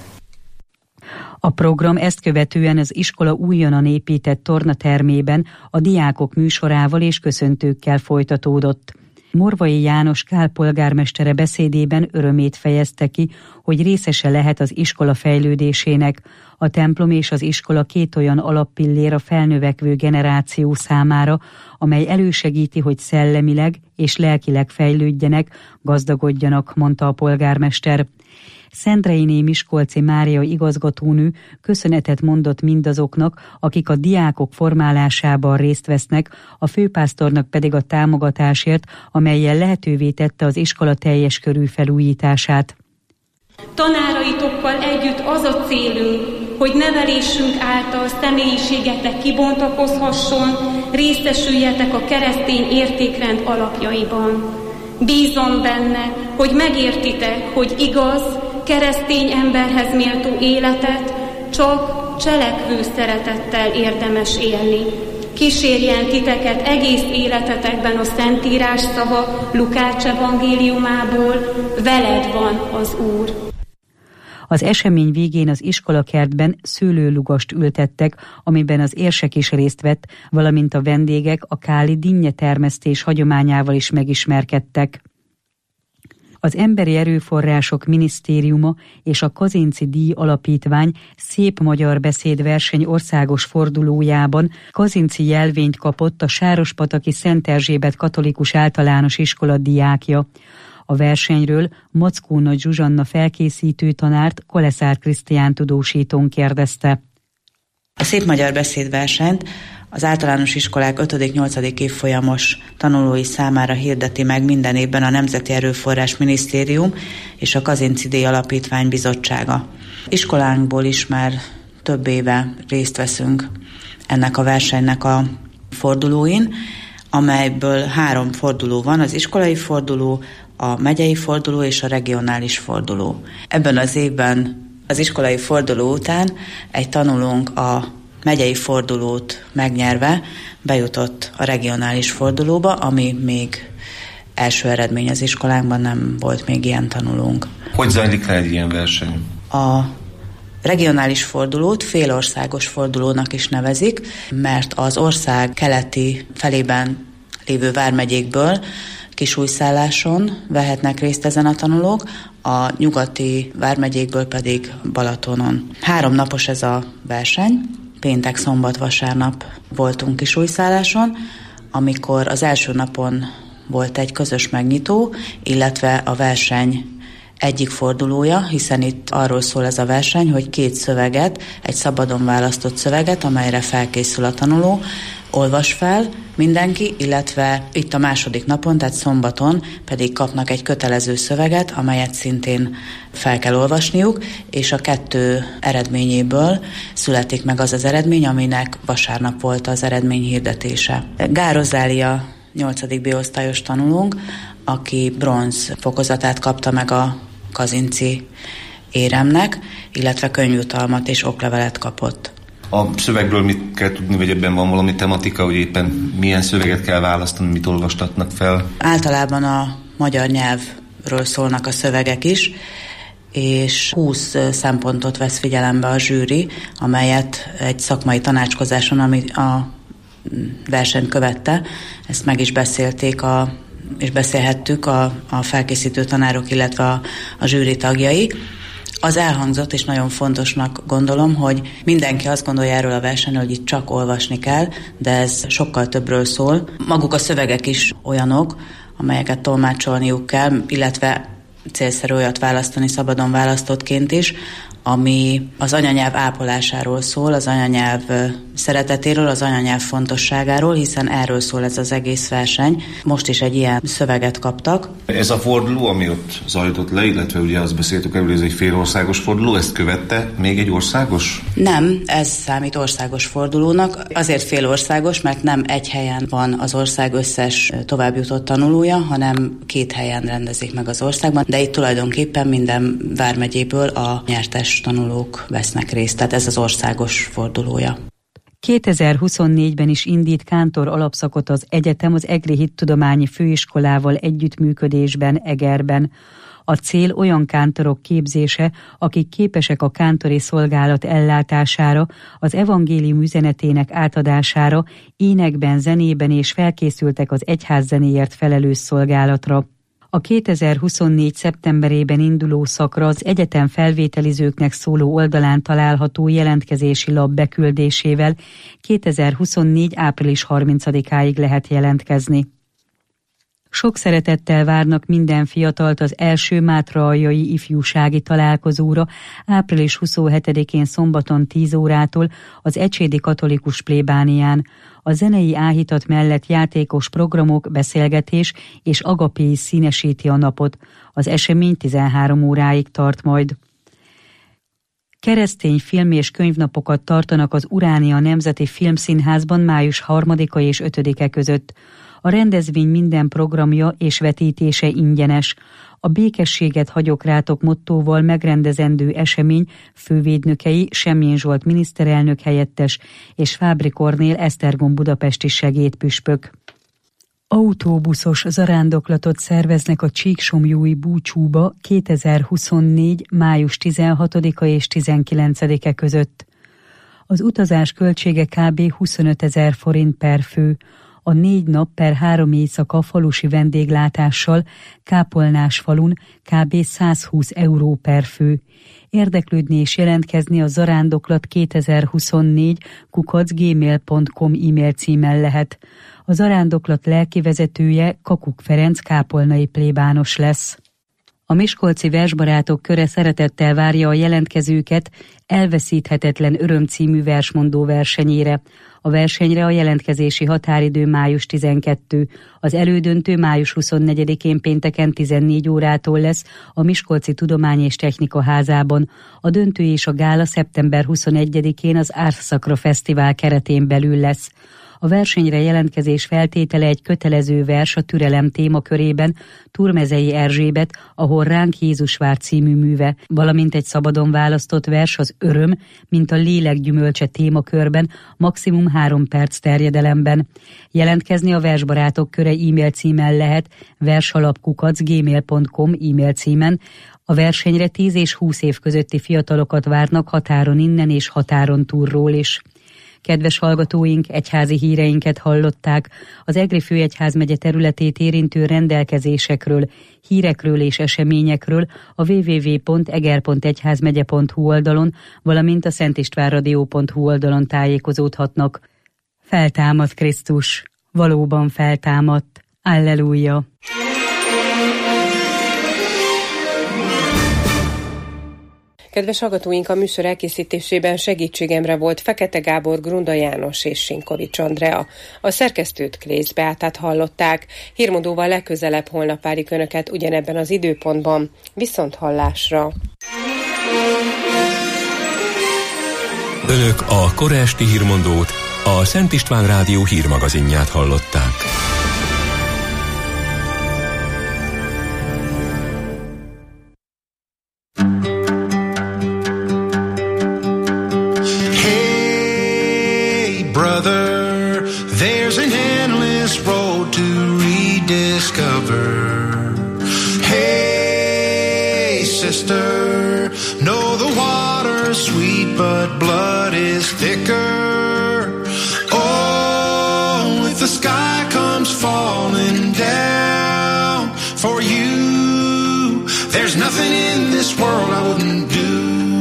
A program ezt követően az iskola újonnan épített tornatermében a diákok műsorával és köszöntőkkel folytatódott. Morvai János Kál polgármestere beszédében örömét fejezte ki, hogy részese lehet az iskola fejlődésének. A templom és az iskola két olyan alappillér a felnövekvő generáció számára, amely elősegíti, hogy szellemileg és lelkileg fejlődjenek, gazdagodjanak, mondta a polgármester. Szendreiné Miskolci Mária igazgatónő köszönetet mondott mindazoknak, akik a diákok formálásában részt vesznek, a főpásztornak pedig a támogatásért, amellyel lehetővé tette az iskola teljes körű felújítását. Tanáraitokkal együtt az a célunk, hogy nevelésünk által személyiségetek kibontakozhasson, részesüljetek a keresztény értékrend alapjaiban. Bízom benne, hogy megértitek, hogy igaz, keresztény emberhez méltó életet csak cselekvő szeretettel érdemes élni. Kísérjen titeket egész életetekben a Szentírás szava Lukács evangéliumából, veled van az Úr. Az esemény végén az iskolakertben szőlőlugast ültettek, amiben az érsek is részt vett, valamint a vendégek a káli dinnyetermesztés hagyományával is megismerkedtek. Az Emberi Erőforrások Minisztériuma és a Kazinczy Díj Alapítvány Szép Magyar Beszédverseny országos fordulójában kazinczy jelvényt kapott a sárospataki Szent Erzsébet Katolikus Általános Iskola diákja. A versenyről Mackó Nagy Zsuzsanna felkészítő tanárt Koleszár Krisztián tudósítón kérdezte. A Szép Magyar Beszédversenyt az általános iskolák ötödik-nyolcadik évfolyamos tanulói számára hirdeti meg minden évben a Nemzeti Erőforrás Minisztérium és a Kazinczy Díj Alapítvány bizottsága. Iskolánkból is már több éve részt veszünk ennek a versenynek a fordulóin, amelyből három forduló van, az iskolai forduló, a megyei forduló és a regionális forduló. Ebben az évben az iskolai forduló után egy tanulónk a megyei fordulót megnyerve bejutott a regionális fordulóba, ami még első eredmény az iskolánkban, nem volt még ilyen tanulónk. Hogy zajlik le egy ilyen verseny? A regionális fordulót félországos fordulónak is nevezik, mert az ország keleti felében lévő vármegyékből Kisújszálláson vehetnek részt ezen a tanulók, a nyugati vármegyékből pedig Balatonon. Három napos ez a verseny, péntek, szombat, vasárnap voltunk Kisújszálláson, amikor az első napon volt egy közös megnyitó, illetve a verseny egyik fordulója, hiszen itt arról szól ez a verseny, hogy két szöveget, egy szabadon választott szöveget, amelyre felkészül a tanuló, olvas fel mindenki, illetve itt a második napon, tehát szombaton pedig kapnak egy kötelező szöveget, amelyet szintén fel kell olvasniuk, és a kettő eredményéből születik meg az az eredmény, aminek vasárnap volt az eredmény hirdetése. Gál Rozália nyolcadik B-osztályos tanulónk, aki bronz fokozatát kapta meg a kazinczy éremnek, illetve könyvjutalmat és oklevelet kapott. A szövegről mit kell tudni, vagy ebben van valami tematika, hogy éppen milyen szöveget kell választani, mit olvastatnak fel? Általában a magyar nyelvről szólnak a szövegek is, és húsz szempontot vesz figyelembe a zsűri, amelyet egy szakmai tanácskozáson, ami a versenyt követte, ezt meg is beszélték a és beszélhettük a, a felkészítő tanárok, illetve a, a zsűri tagjai. Az elhangzott, és nagyon fontosnak gondolom, hogy mindenki azt gondolja erről a versenyről, hogy itt csak olvasni kell, de ez sokkal többről szól. Maguk a szövegek is olyanok, amelyeket tolmácsolniuk kell, illetve célszerű olyat választani szabadon választottként is, ami az anyanyelv ápolásáról szól, az anyanyelv szeretetéről, az anyanyelv fontosságáról, hiszen erről szól ez az egész verseny. Most is egy ilyen szöveget kaptak. Ez a forduló, ami ott zajlott le, illetve ugye azt beszéltük erről, ez egy félországos forduló, ezt követte még egy országos? Nem, ez számít országos fordulónak. Azért félországos, mert nem egy helyen van az ország összes továbbjutott tanulója, hanem két helyen rendezik meg az országban, de itt tulajdonképpen minden vármegyéből a nyertes tanulók vesznek részt, tehát ez az országos fordulója. kétezer-huszonnégyben is indít kántor alapszakot az egyetem az Egri Hittudományi Főiskolával együttműködésben Egerben. A cél olyan kántorok képzése, akik képesek a kántori szolgálat ellátására, az evangélium üzenetének átadására, énekben, zenében és felkészültek az egyházzenéért felelős szolgálatra. A kétezer-huszonnégy. szeptemberében induló szakra az egyetem felvételizőknek szóló oldalán található jelentkezési lap beküldésével kétezer-huszonnégy. április harmincadikáig lehet jelentkezni. Sok szeretettel várnak minden fiatalt az első mátraaljai ifjúsági találkozóra április huszonhetedikén szombaton tíz órától az Ecsédi Katolikus Plébánián. A zenei áhítat mellett játékos programok, beszélgetés és agapé színesíti a napot. Az esemény tizenhárom óráig tart majd. Keresztény film- és könyvnapokat tartanak az Uránia Nemzeti Filmszínházban május harmadika és ötödike között. A rendezvény minden programja és vetítése ingyenes. A békességet hagyok rátok mottóval megrendezendő esemény fővédnökei Semjén Zsolt miniszterelnök helyettes és Fábri Kornél Esztergom budapesti segédpüspök. Autóbuszos zarándoklatot szerveznek a Csíksomlyói búcsúba kétezer-huszonnégy. május tizenhatodika és tizenkilencedike között. Az utazás költsége kb. huszonötezer forint per fő. A négy nap per három éjszaka falusi vendéglátással Kápolnásfalun kb. százhúsz euró per fő. Érdeklődni és jelentkezni a zarándoklat kétezer-huszonnégy kukac gmail pont com e-mail címen lehet. A zarándoklat lelkivezetője Kakuk Ferenc kápolnai plébános lesz. A miskolci versbarátok köre szeretettel várja a jelentkezőket Elveszíthetetlen öröm című versmondó versenyére. A versenyre a jelentkezési határidő május tizenkettő. Az elődöntő május huszonnegyedikén pénteken tizennégy órától lesz a Miskolci Tudomány és Technika Házában. A döntő és a gála szeptember huszonegyedikén az Árszakra Fesztivál keretén belül lesz. A versenyre jelentkezés feltétele egy kötelező vers a türelem témakörében Turmezei Erzsébet, Ahol ránk Jézus vár című műve, valamint egy szabadon választott vers az Öröm, mint a lélek gyümölcse témakörben, maximum három perc terjedelemben. Jelentkezni a versbarátok köre e-mail címen lehet, versalapkukac gmail pont com e-mail címen. A versenyre tíz és húsz év közötti fiatalokat várnak határon innen és határon túlról is. Kedves hallgatóink, egyházi híreinket hallották. Az Egri főegyházmegye területét érintő rendelkezésekről, hírekről és eseményekről a double-u double-u double-u pont eger pont egyházmegye pont hu oldalon, valamint a szentistvánradio pont hu oldalon tájékozódhatnak. Feltámad Krisztus, valóban feltámadt. Alleluja! Kedves hallgatóink, a műsor elkészítésében segítségemre volt Fekete Gábor, Grunda János és Sinkovics Andrea. A szerkesztőt Klész Beátát hallották. Hírmondóval legközelebb holnap várjuk Önöket ugyanebben az időpontban. Viszont hallásra! Önök a kora esti hírmondót, a Szent István Rádió hírmagazinját hallották. No, the water's sweet, but blood is thicker. Oh, if the sky comes falling down for you, there's nothing in this world I wouldn't do.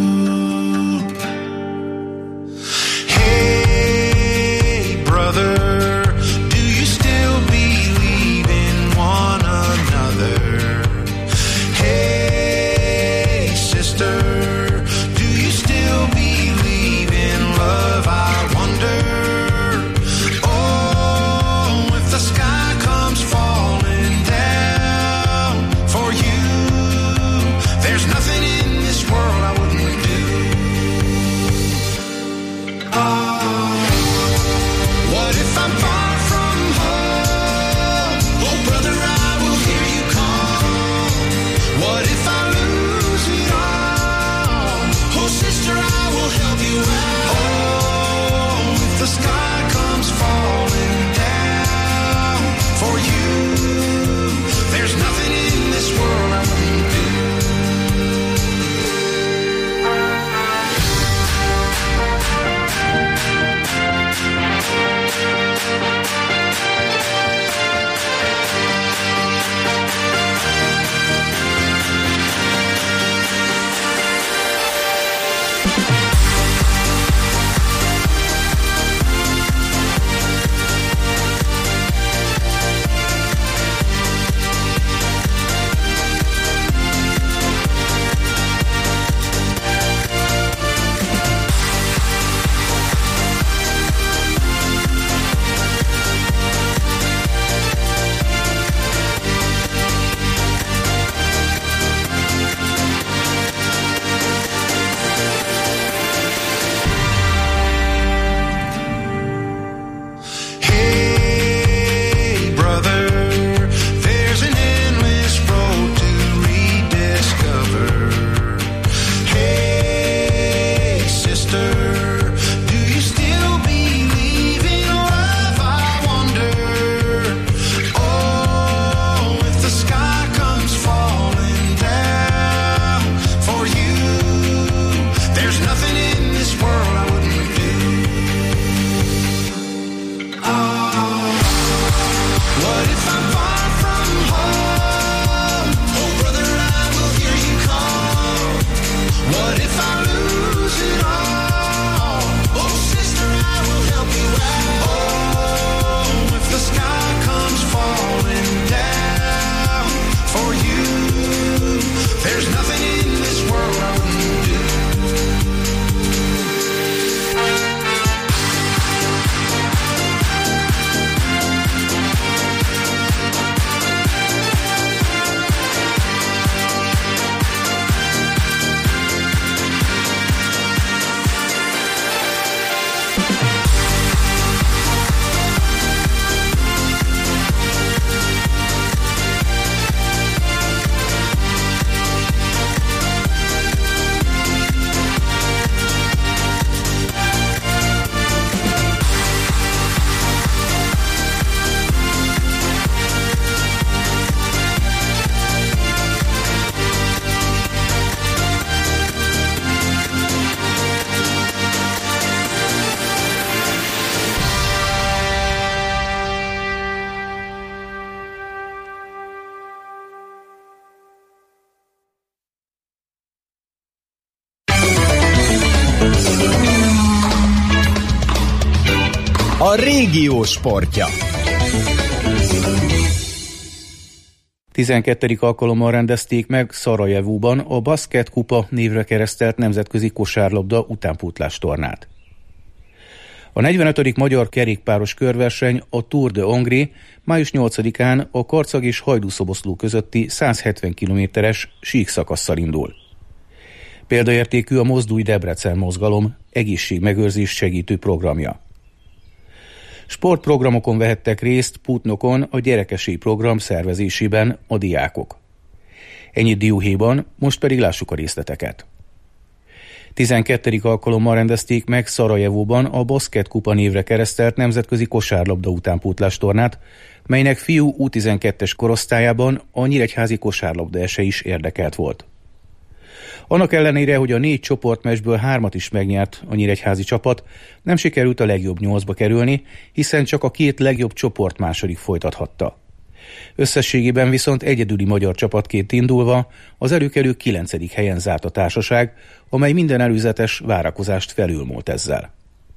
Hey, brother, do you still believe in one another? Hey, a régió sportja. tizenkettedik alkalommal rendezték meg Szarajevóban a Basket Kupa névre keresztelt nemzetközi kosárlabda utánpótlás tornát. A negyvenötödik magyar kerékpáros körverseny, a Tour de Hongrie május nyolcadikán a Karcag és Hajdúszoboszló közötti száz hetven kilométeres síkszakasszal indul. Példaértékű a Mozdulj Debrecen mozgalom egészségmegőrzést segítő programja. Sportprogramokon vehettek részt Putnokon a gyerekesi program szervezésében a diákok. Ennyit dióhéjban, most pedig lássuk a részleteket. tizenkettedik alkalommal rendezték meg Szarajevóban a Basket Kupa névre keresztelt nemzetközi kosárlabda utánpótlás tornát, melynek fiú U tizenkettes korosztályában a nyíregyházi kosárlabda ese is érdekelt volt. Annak ellenére, hogy a négy csoportmeccsből hármat is megnyert a nyíregyházi csapat, nem sikerült a legjobb nyolcba kerülni, hiszen csak a két legjobb csoport második folytathatta. Összességében viszont egyedüli magyar csapatként indulva az előkelő kilencedik helyen zárt a társaság, amely minden előzetes várakozást felülmúlt ezzel.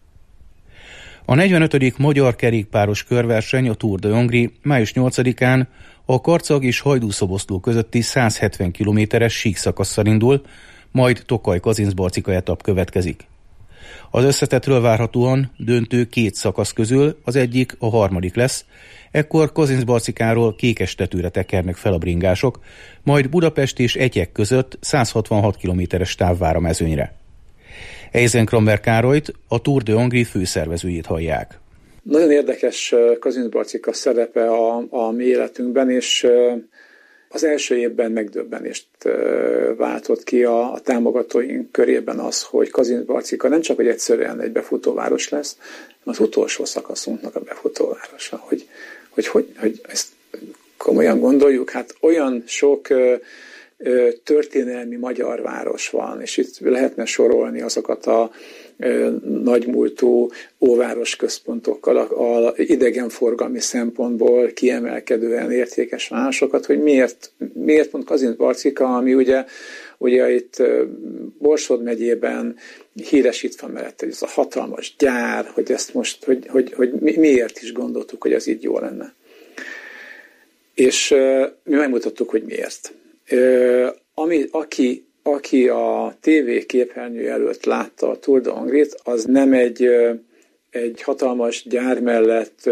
A negyvenötödik magyar kerékpáros körverseny, a Tour de Hongrie május nyolcadikán a Karcag és Hajdúszoboszló közötti száz hetven kilométeres síkszakasszal indul, majd Tokaj-Kazincbarcika etap következik. Az összetettről várhatóan döntő két szakasz közül az egyik a harmadik lesz, ekkor Kazincbarcikáról Kékestetőre tekernek fel a bringások, majd Budapest és Etyek között száz hatvanhat kilométeres táv vár a mezőnyre. Eisenkrammer Károlyt, a Tour de Hongrie főszervezőjét hallják. Nagyon érdekes Kazincbarcika szerepe a, a mi életünkben, és az első évben megdöbbenést váltott ki a, a támogatóink körében az, hogy Kazincbarcika nem csak, hogy egyszerűen egy befutóváros lesz, hanem az utolsó szakaszunknak a befutóvárosa. Hogy, hogy, hogy, hogy ezt komolyan gondoljuk, hát olyan sok történelmi magyar város van, és itt lehetne sorolni azokat a nagymúltú óváros központokkal, a, a idegenforgalmi szempontból kiemelkedően értékes városokat, hogy miért, miért pont Kazincbarcika, ami ugye, ugye itt Borsod megyében híresítve mellett, hogy ez a hatalmas gyár, hogy ezt most, hogy, hogy, hogy miért is gondoltuk, hogy ez így jó lenne. És uh, mi megmutattuk, hogy miért. Uh, ami, aki Aki a tévé képernyő előtt látta a Tour de Hongrie-t, az nem egy, egy hatalmas gyár mellett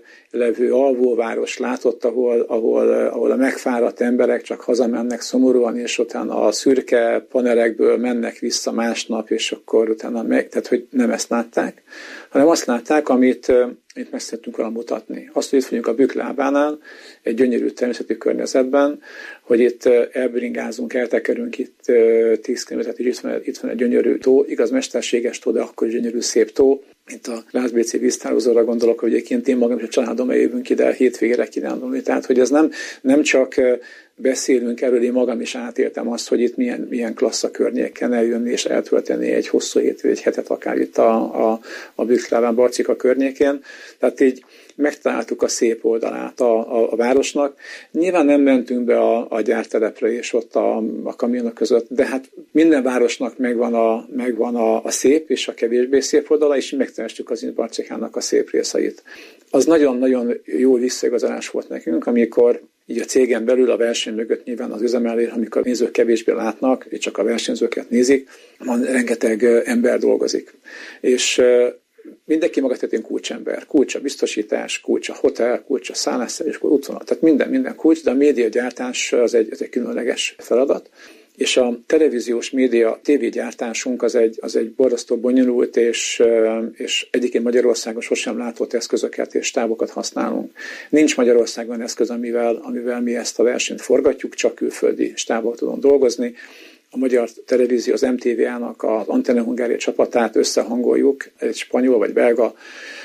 levő alvóváros látott, ahol, ahol, ahol a megfáradt emberek csak hazamennek szomorúan, és utána a szürke panelekből mennek vissza másnap, és akkor utána meg, tehát hogy nem ezt látták, hanem azt látták, amit, amit meg szerettünk volna mutatni. Azt, hogy itt vagyunk a Bükk lábánál, egy gyönyörű természeti környezetben, hogy itt elbringázunk, eltekerünk itt tíz kilométert, és itt van, itt van egy gyönyörű tó, igaz mesterséges tó, de akkor is gyönyörű szép tó. Mint a Lászbécé víztározóra gondolok, hogy egyébként én magam és a családom eljövünk ide hétvégére kirándulni. Tehát, hogy ez nem, nem csak beszélünk erről, én magam is átéltem azt, hogy itt milyen, milyen klassz a környéken eljönni és eltölteni egy hosszú hétvég, egy hetet akár itt a, a, a Bükk-Lábán-Barcika környékén. Tehát így megtaláltuk a szép oldalát a, a, a városnak. Nyilván nem mentünk be a, a gyártelepre és ott a, a kamionok között, de hát minden városnak megvan a, megvan a, a szép és a kevésbé szép oldala, és megtaláltuk az Kazincbarcikának a szép részeit. Az nagyon-nagyon jó visszaigazolás volt nekünk, amikor így a cégen belül a verseny mögött nyilván az üzemelés, amikor a nézők kevésbé látnak, és csak a versenyzőket nézik, van rengeteg ember dolgozik. És mindenki maga tetén kulcsember, kulcs a biztosítás, kulcs a hotel, kulcs a szállásszerzés, útvonal, tehát minden, minden kulcs, de a médiagyártás az egy, az egy különleges feladat. És a televíziós média tévégyártásunk az egy, az egy borzasztó bonyolult, és, és egyébként Magyarországon sosem látott eszközöket és stábokat használunk. Nincs Magyarországon eszköz, amivel, amivel mi ezt a versenyt forgatjuk, csak külföldi stábok tudunk dolgozni. A magyar televízió, az em té vé-nak az Antena Hungária csapatát összehangoljuk, egy spanyol vagy belga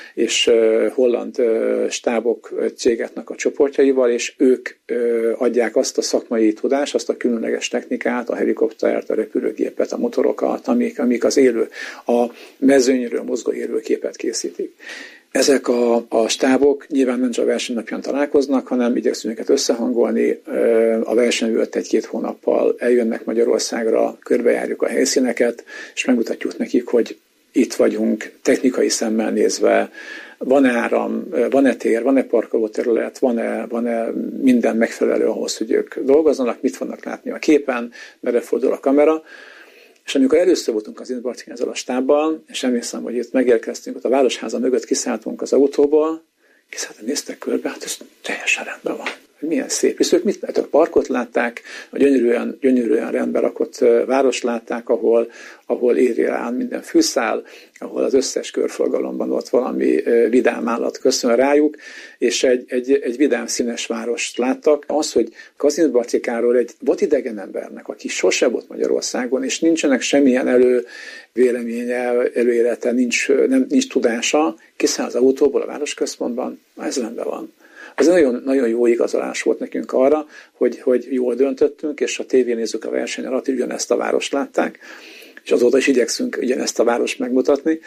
és holland stábok cégeknek a csoportjaival, és ők adják azt a szakmai tudást, azt a különleges technikát, a helikoptert, a repülőgépet, a motorokat, amik, amik az élő, a mezőnyről mozgó élőképet készítik. Ezek a, a stábok nyilván nem csak a versenynapján találkoznak, hanem igyekszünk őket összehangolni. A verseny előtt egy-két hónappal eljönnek Magyarországra, körbejárjuk a helyszíneket, és megmutatjuk nekik, hogy itt vagyunk, technikai szemmel nézve, van áram, van-e tér, van-e parkolóterület, van-e, van-e minden megfelelő ahhoz, hogy ők dolgozzanak, mit fognak látni a képen, merre fordul a kamera. És amikor először voltunk az Kazincbarcikán ezzel a stábbal, és emlékszem, hogy itt megérkeztünk, ott a Városháza mögött kiszálltunk az autóból, kiszálltam, néztek körbe, hát ez teljesen rendben van. Milyen szép. És ők mit láttak? A parkot látták, a gyönyörűen, gyönyörűen rendbe rakott várost látták, ahol, ahol érjel minden fűszál, ahol az összes körforgalomban ott valami vidám állat köszön rájuk, és egy, egy, egy vidám színes várost láttak. Az, hogy Kazincbarcikáról egy vadidegen embernek, aki sose volt Magyarországon, és nincsenek semmilyen elő véleménye, előélete, nincs, nem, nincs tudása, kiszáll az autóból a városközpontban, ez rendben van. Ez nagyon, nagyon jó igazolás volt nekünk arra, hogy, hogy jól döntöttünk, és a tévén nézzük a verseny alatt, ugyanezt a várost látták, és azóta is igyekszünk ugyanezt a várost megmutatni,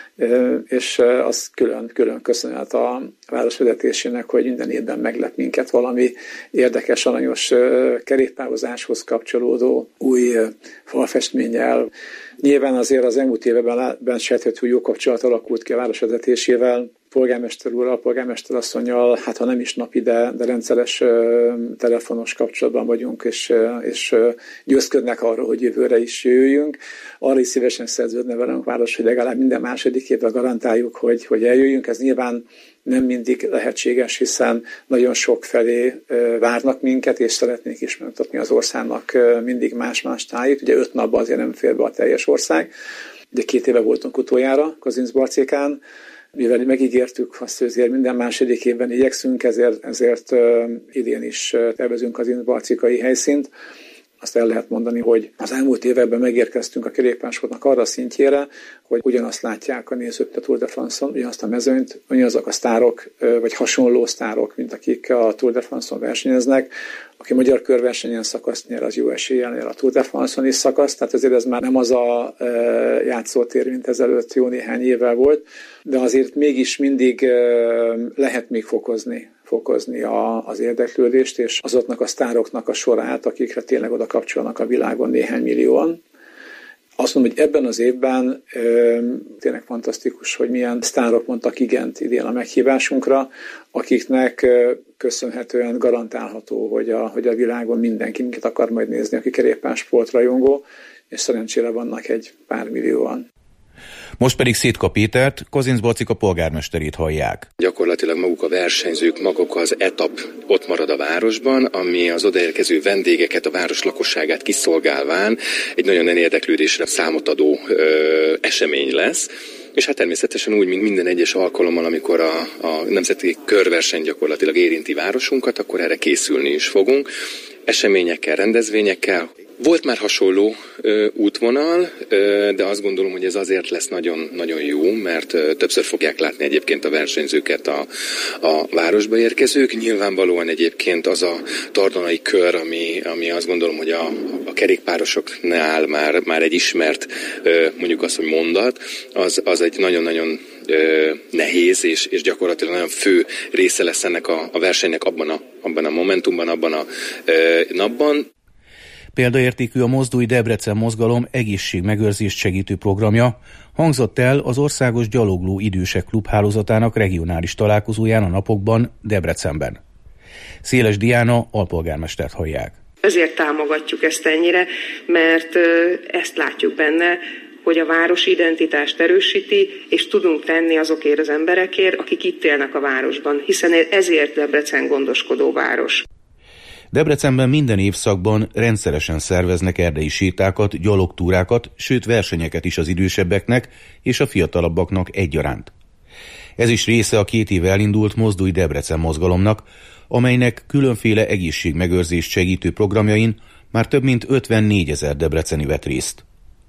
és az külön, külön köszönet a város vezetésének, hogy minden évben meglep minket valami érdekes, aranyos kerékpározáshoz kapcsolódó új falfestménnyel. Nyilván azért az elmúlt években sejthető jó kapcsolat alakult ki a város vezetésével, polgármester úrral, polgármester asszonnyal, hát ha nem is napi, de, de rendszeres uh, telefonos kapcsolatban vagyunk, és, uh, és uh, győzködnek arról, hogy jövőre is jöjjünk. Arra is szívesen szerződne velünk város, hogy legalább minden második évben garantáljuk, hogy, hogy eljöjjünk. Ez nyilván nem mindig lehetséges, hiszen nagyon sok felé uh, várnak minket, és szeretnék is megmutatni az országnak uh, mindig más-más tájét. Ugye öt napban azért nem fér be a teljes ország. Ugye két éve voltunk utoljára Kazincbarcikán, mivel megígértük azt, hogy azért minden második évben igyekszünk, ezért, ezért uh, idén is uh, tervezünk kazincbarcikai helyszínt. Azt el lehet mondani, hogy az elmúlt években megérkeztünk a kerékpársportnak arra a szintjére, hogy ugyanazt látják a nézők a Tour de France-on, ugyanazt a mezőnyt, ugyanazok a sztárok, uh, vagy hasonló sztárok, mint akik a Tour de France-on versenyeznek. Aki magyar körversenyen szakaszt nyer, az jó eséllyel nyer a Tour de France-on is szakaszt, tehát azért ez már nem az a e, játszótér, mint ezelőtt jó néhány évvel volt, de azért mégis mindig e, lehet még fokozni, fokozni a, az érdeklődést, és azoknak a sztároknak a sorát, akikre tényleg oda kapcsolnak a világon néhány millióan. Azt mondom, hogy ebben az évben e, tényleg fantasztikus, hogy milyen sztárok mondtak igent idén a meghívásunkra, akiknek e, köszönhetően garantálható, hogy a, hogy a világon mindenki minket akar majd nézni, aki kerékpársport rajongó, és szerencsére vannak egy pár millióan. Most pedig Szétka Pétert, Kazincbarcika polgármesterét hallják. Gyakorlatilag maguk a versenyzők, maguk az etap ott marad a városban, ami az odaérkező vendégeket, a város lakosságát kiszolgálván egy nagyon nagy érdeklődésre számot adó ö, esemény lesz. És hát természetesen úgy, mint minden egyes alkalommal, amikor a, a nemzeti körverseny gyakorlatilag érinti városunkat, akkor erre készülni is fogunk. Eseményekkel, rendezvényekkel. Volt már hasonló ö, útvonal, ö, de azt gondolom, hogy ez azért lesz nagyon, nagyon jó, mert ö, többször fogják látni egyébként a versenyzőket a, a városba érkezők. Nyilvánvalóan egyébként az a tardonai kör, ami, ami azt gondolom, hogy a, a kerékpárosoknál már, már egy ismert, ö, mondjuk azt, hogy mondat, az, az egy nagyon-nagyon ö, nehéz és, és gyakorlatilag nagyon fő része lesz ennek a, a versenynek abban a, abban a momentumban, abban a ö, napban. Példaértékű a Mozdulj Debrecen mozgalom egészségmegőrzést segítő programja, hangzott el az Országos Gyalogló Idősek Klubhálózatának regionális találkozóján a napokban Debrecenben. Széles Diana alpolgármestert hallják. Ezért támogatjuk ezt ennyire, mert ezt látjuk benne, hogy a városi identitást erősíti, és tudunk tenni azokért az emberekért, akik itt élnek a városban, hiszen ezért Debrecen gondoskodó város. Debrecenben minden évszakban rendszeresen szerveznek erdei sétákat, gyalogtúrákat, sőt versenyeket is az idősebbeknek és a fiatalabbaknak egyaránt. Ez is része a két éve elindult Mozdulj Debrecen mozgalomnak, amelynek különféle egészségmegőrzést segítő programjain már több mint ötvennégyezer debreceni vett részt.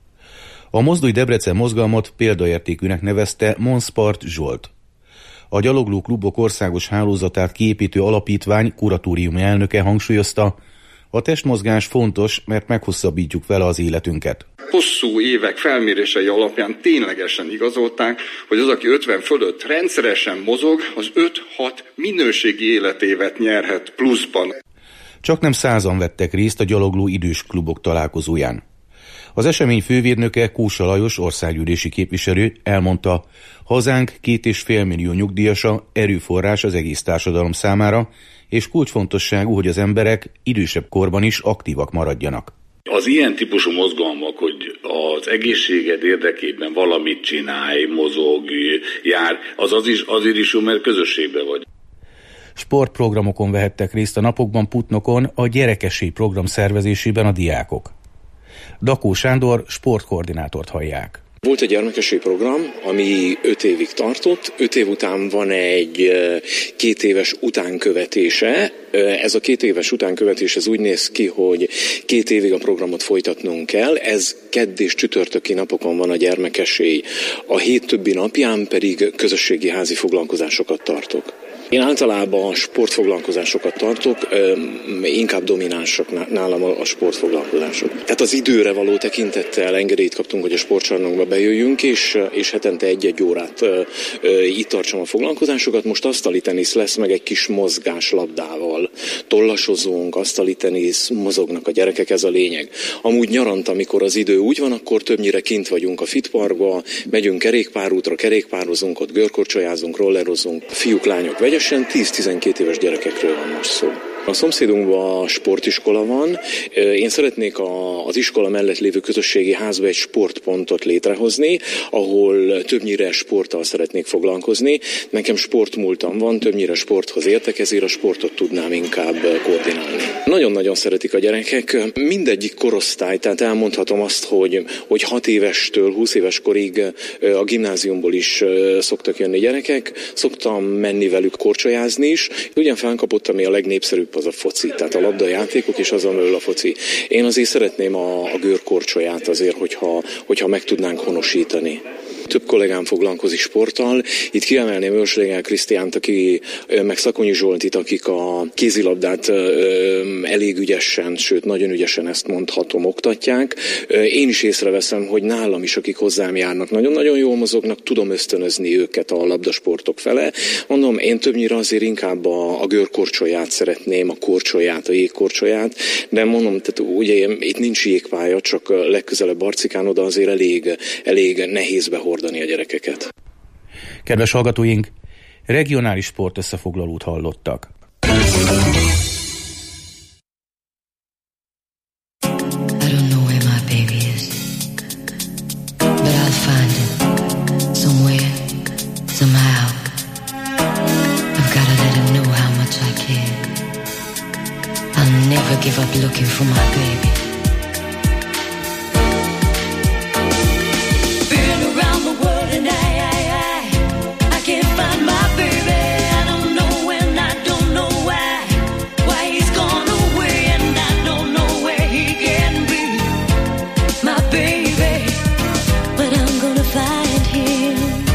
A Mozdulj Debrecen mozgalmat példaértékűnek nevezte Monspart Zsolt. A Gyalogló Klubok Országos Hálózatát kiépítő alapítvány kuratóriumi elnöke hangsúlyozta, a testmozgás fontos, mert meghosszabbítjuk vele az életünket. Hosszú évek felmérései alapján ténylegesen igazolták, hogy az, aki ötven fölött rendszeresen mozog, az öt-hat minőségi életévet nyerhet pluszban. Csak nem százan vettek részt a gyalogló idős klubok találkozóján. Az esemény fővédnöke, Kósa Lajos országgyűlési képviselő elmondta, hazánk két és fél millió nyugdíjasa erőforrás az egész társadalom számára, és kulcsfontosságú, hogy az emberek idősebb korban is aktívak maradjanak. Az ilyen típusú mozgalmak, hogy az egészséged érdekében valamit csinálj, mozog, jár, az, az is, azért is jó, mert közösségben vagy. Sportprogramokon vehettek részt a napokban Putnokon a Gyerekesély program szervezésében a diákok. Dakó Sándor sportkoordinátort hallják. Volt egy gyermekesély program, ami öt évig tartott, öt év után van egy két éves utánkövetése. Ez a két éves utánkövetés ez úgy néz ki, hogy két évig a programot folytatnunk kell, ez kedd és csütörtöki napokon van a gyermekesély, a hét többi napján pedig közösségi házi foglalkozásokat tartok. Én általában sportfoglalkozásokat tartok, inkább dominánsak nálam a sportfoglalkozások. Tehát az időre való tekintettel engedélyt kaptunk, hogy a sportcsarnokba bejöjjünk, és, és hetente egy-egy órát itt tartsam a foglalkozásokat. Most asztali tenisz lesz, meg egy kis mozgás labdával. Tollasozunk, asztali tenisz, mozognak a gyerekek, ez a lényeg. Amúgy nyarant, amikor az idő úgy van, akkor többnyire kint vagyunk a fitparkba, megyünk kerékpárútra, kerékpározunk, ott görkorcsolyázunk, rollerozunk, fiúk, lányok vegyes. tíz-tizenkét éves gyerekekről van most szó. A szomszédunkban sportiskola van. Én szeretnék a, az iskola mellett lévő közösségi házba egy sportpontot létrehozni, ahol többnyire sporttal szeretnék foglalkozni. Nekem sportmúltam van, többnyire sporthoz értek, ezért a sportot tudnám inkább koordinálni. Nagyon-nagyon szeretik a gyerekek. Mindegyik korosztály, tehát elmondhatom azt, hogy, hogy hat évestől húsz éves korig a gimnáziumból is szoktak jönni gyerekek. Szoktam menni velük korcsolyázni is. Ugyan felkapott, ami a legnépszerűbb az a foci, tehát a labdajátékok és azon belül a foci. Én azért szeretném a, a görkorcsolyát azért, hogyha, hogyha meg tudnánk honosítani. Több kollégám foglalkozik sporttal. Itt kiemelném Őrslegel Krisztiánt, aki, meg Szakonyi Zsoltit, akik a kézilabdát elég ügyesen, sőt nagyon ügyesen, ezt mondhatom, oktatják. Én is észreveszem, hogy nálam is, akik hozzám járnak, nagyon-nagyon jól mozognak, tudom ösztönözni őket a labdasportok fele. Mondom, én többnyire azért inkább a, a görkorcsolyát szeretném, a korcsolyát, a jégkorcsolyát, de mondom, tehát ugye itt nincs jégpálya, csak legközelebb Arcikán, oda azért elég, elég nehéz behordani a gyerekeket. Kedves hallgatóink, regionális sport összefoglalót hallottak. Give up looking for my baby. Been around the world and I, I, I, I can't find my baby. I don't know and I don't know why. Why he's gone away and I don't know where he can be. My baby, but I'm gonna find him.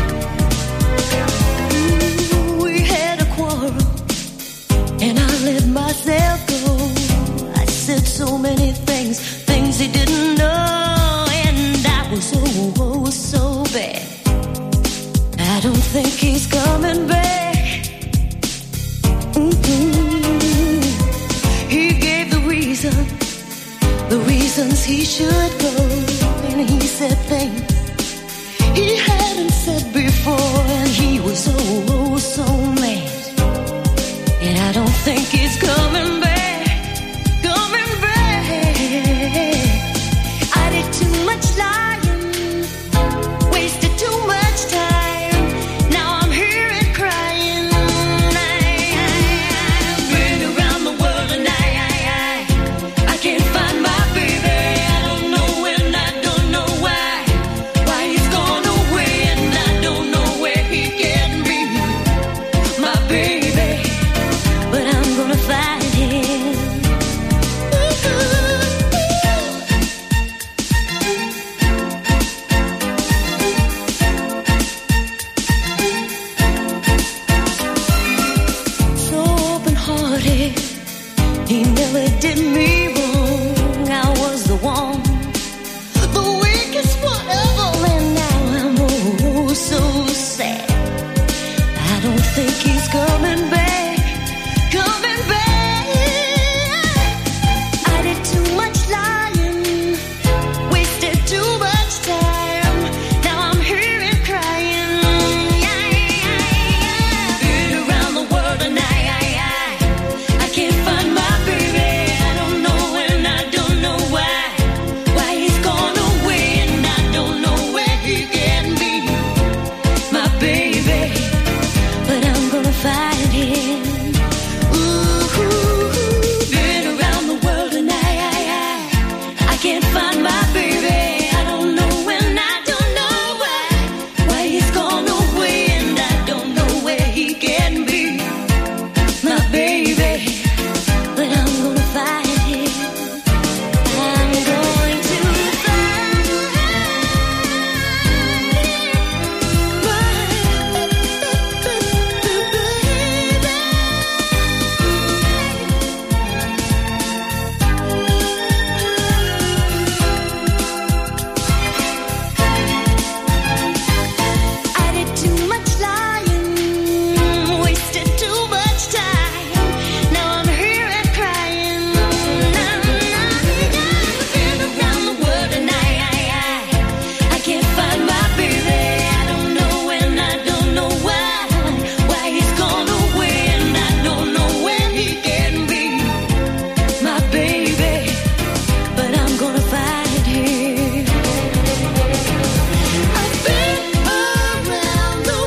Ooh, we had a quarrel and I let myself go. Said so many things, things he didn't know, and I was oh, oh, so bad. I don't think he's coming back. Mm-hmm. He gave the reason, the reasons he should go, and he said things he hadn't said before, and he was oh, oh, so mad. And I don't think he's coming back. I did too much lying, wasted too much time. Now I'm here and crying. I've been around the world and I, I, I, I can't find my baby. I don't know and I don't know why. Why he's gone away and I don't know where he can be. My baby, but I'm gonna find him. He never did me wrong. I was the one, the weakest one ever, and now I'm oh so sad. I don't think he's coming back, coming back. I did too much lying, wasted fighting. Ooh, been around the world and I, I, I, I can't find my baby. I don't know when, I don't know why, why he's gone away, and I don't know where he can be, my baby. But I'm gonna find him. I'm going to find I did too much lying, wasted too much time. Now I'm here and crying. Been around the world and I, I, I, I can't find my baby. I don't know when, I don't know why, why he's gone away, and I don't know when he can be, my baby. But I'm gonna find him. I've been around the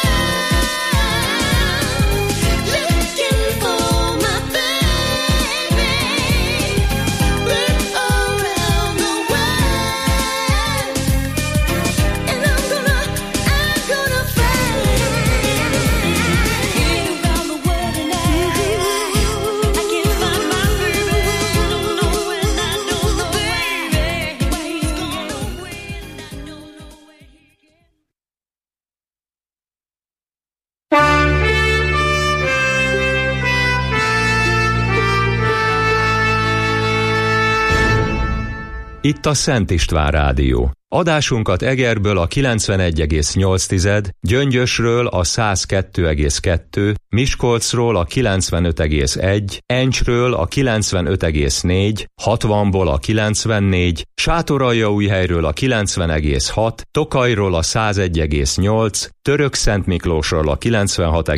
world looking for my baby. Been around the world, and I'm gonna, I'm gonna find him. Been around the world and I, I can't find my baby. I don't know when, I don't know why, why he's gone away, and I don't know where he Itt a Szent István Rádió. Adásunkat Egerből a kilencvenegy egész nyolc, Gyöngyösről a száz kettő egész kettő, Miskolcról a kilencvenöt egész egy, Encsről a kilencvenöt egész négy, hatvanból a kilencvennégy, Sátoraljaújhelyről a kilencven egész hat, Tokajról a száz egy egész nyolc, Törökszentmiklósról a kilencvenhat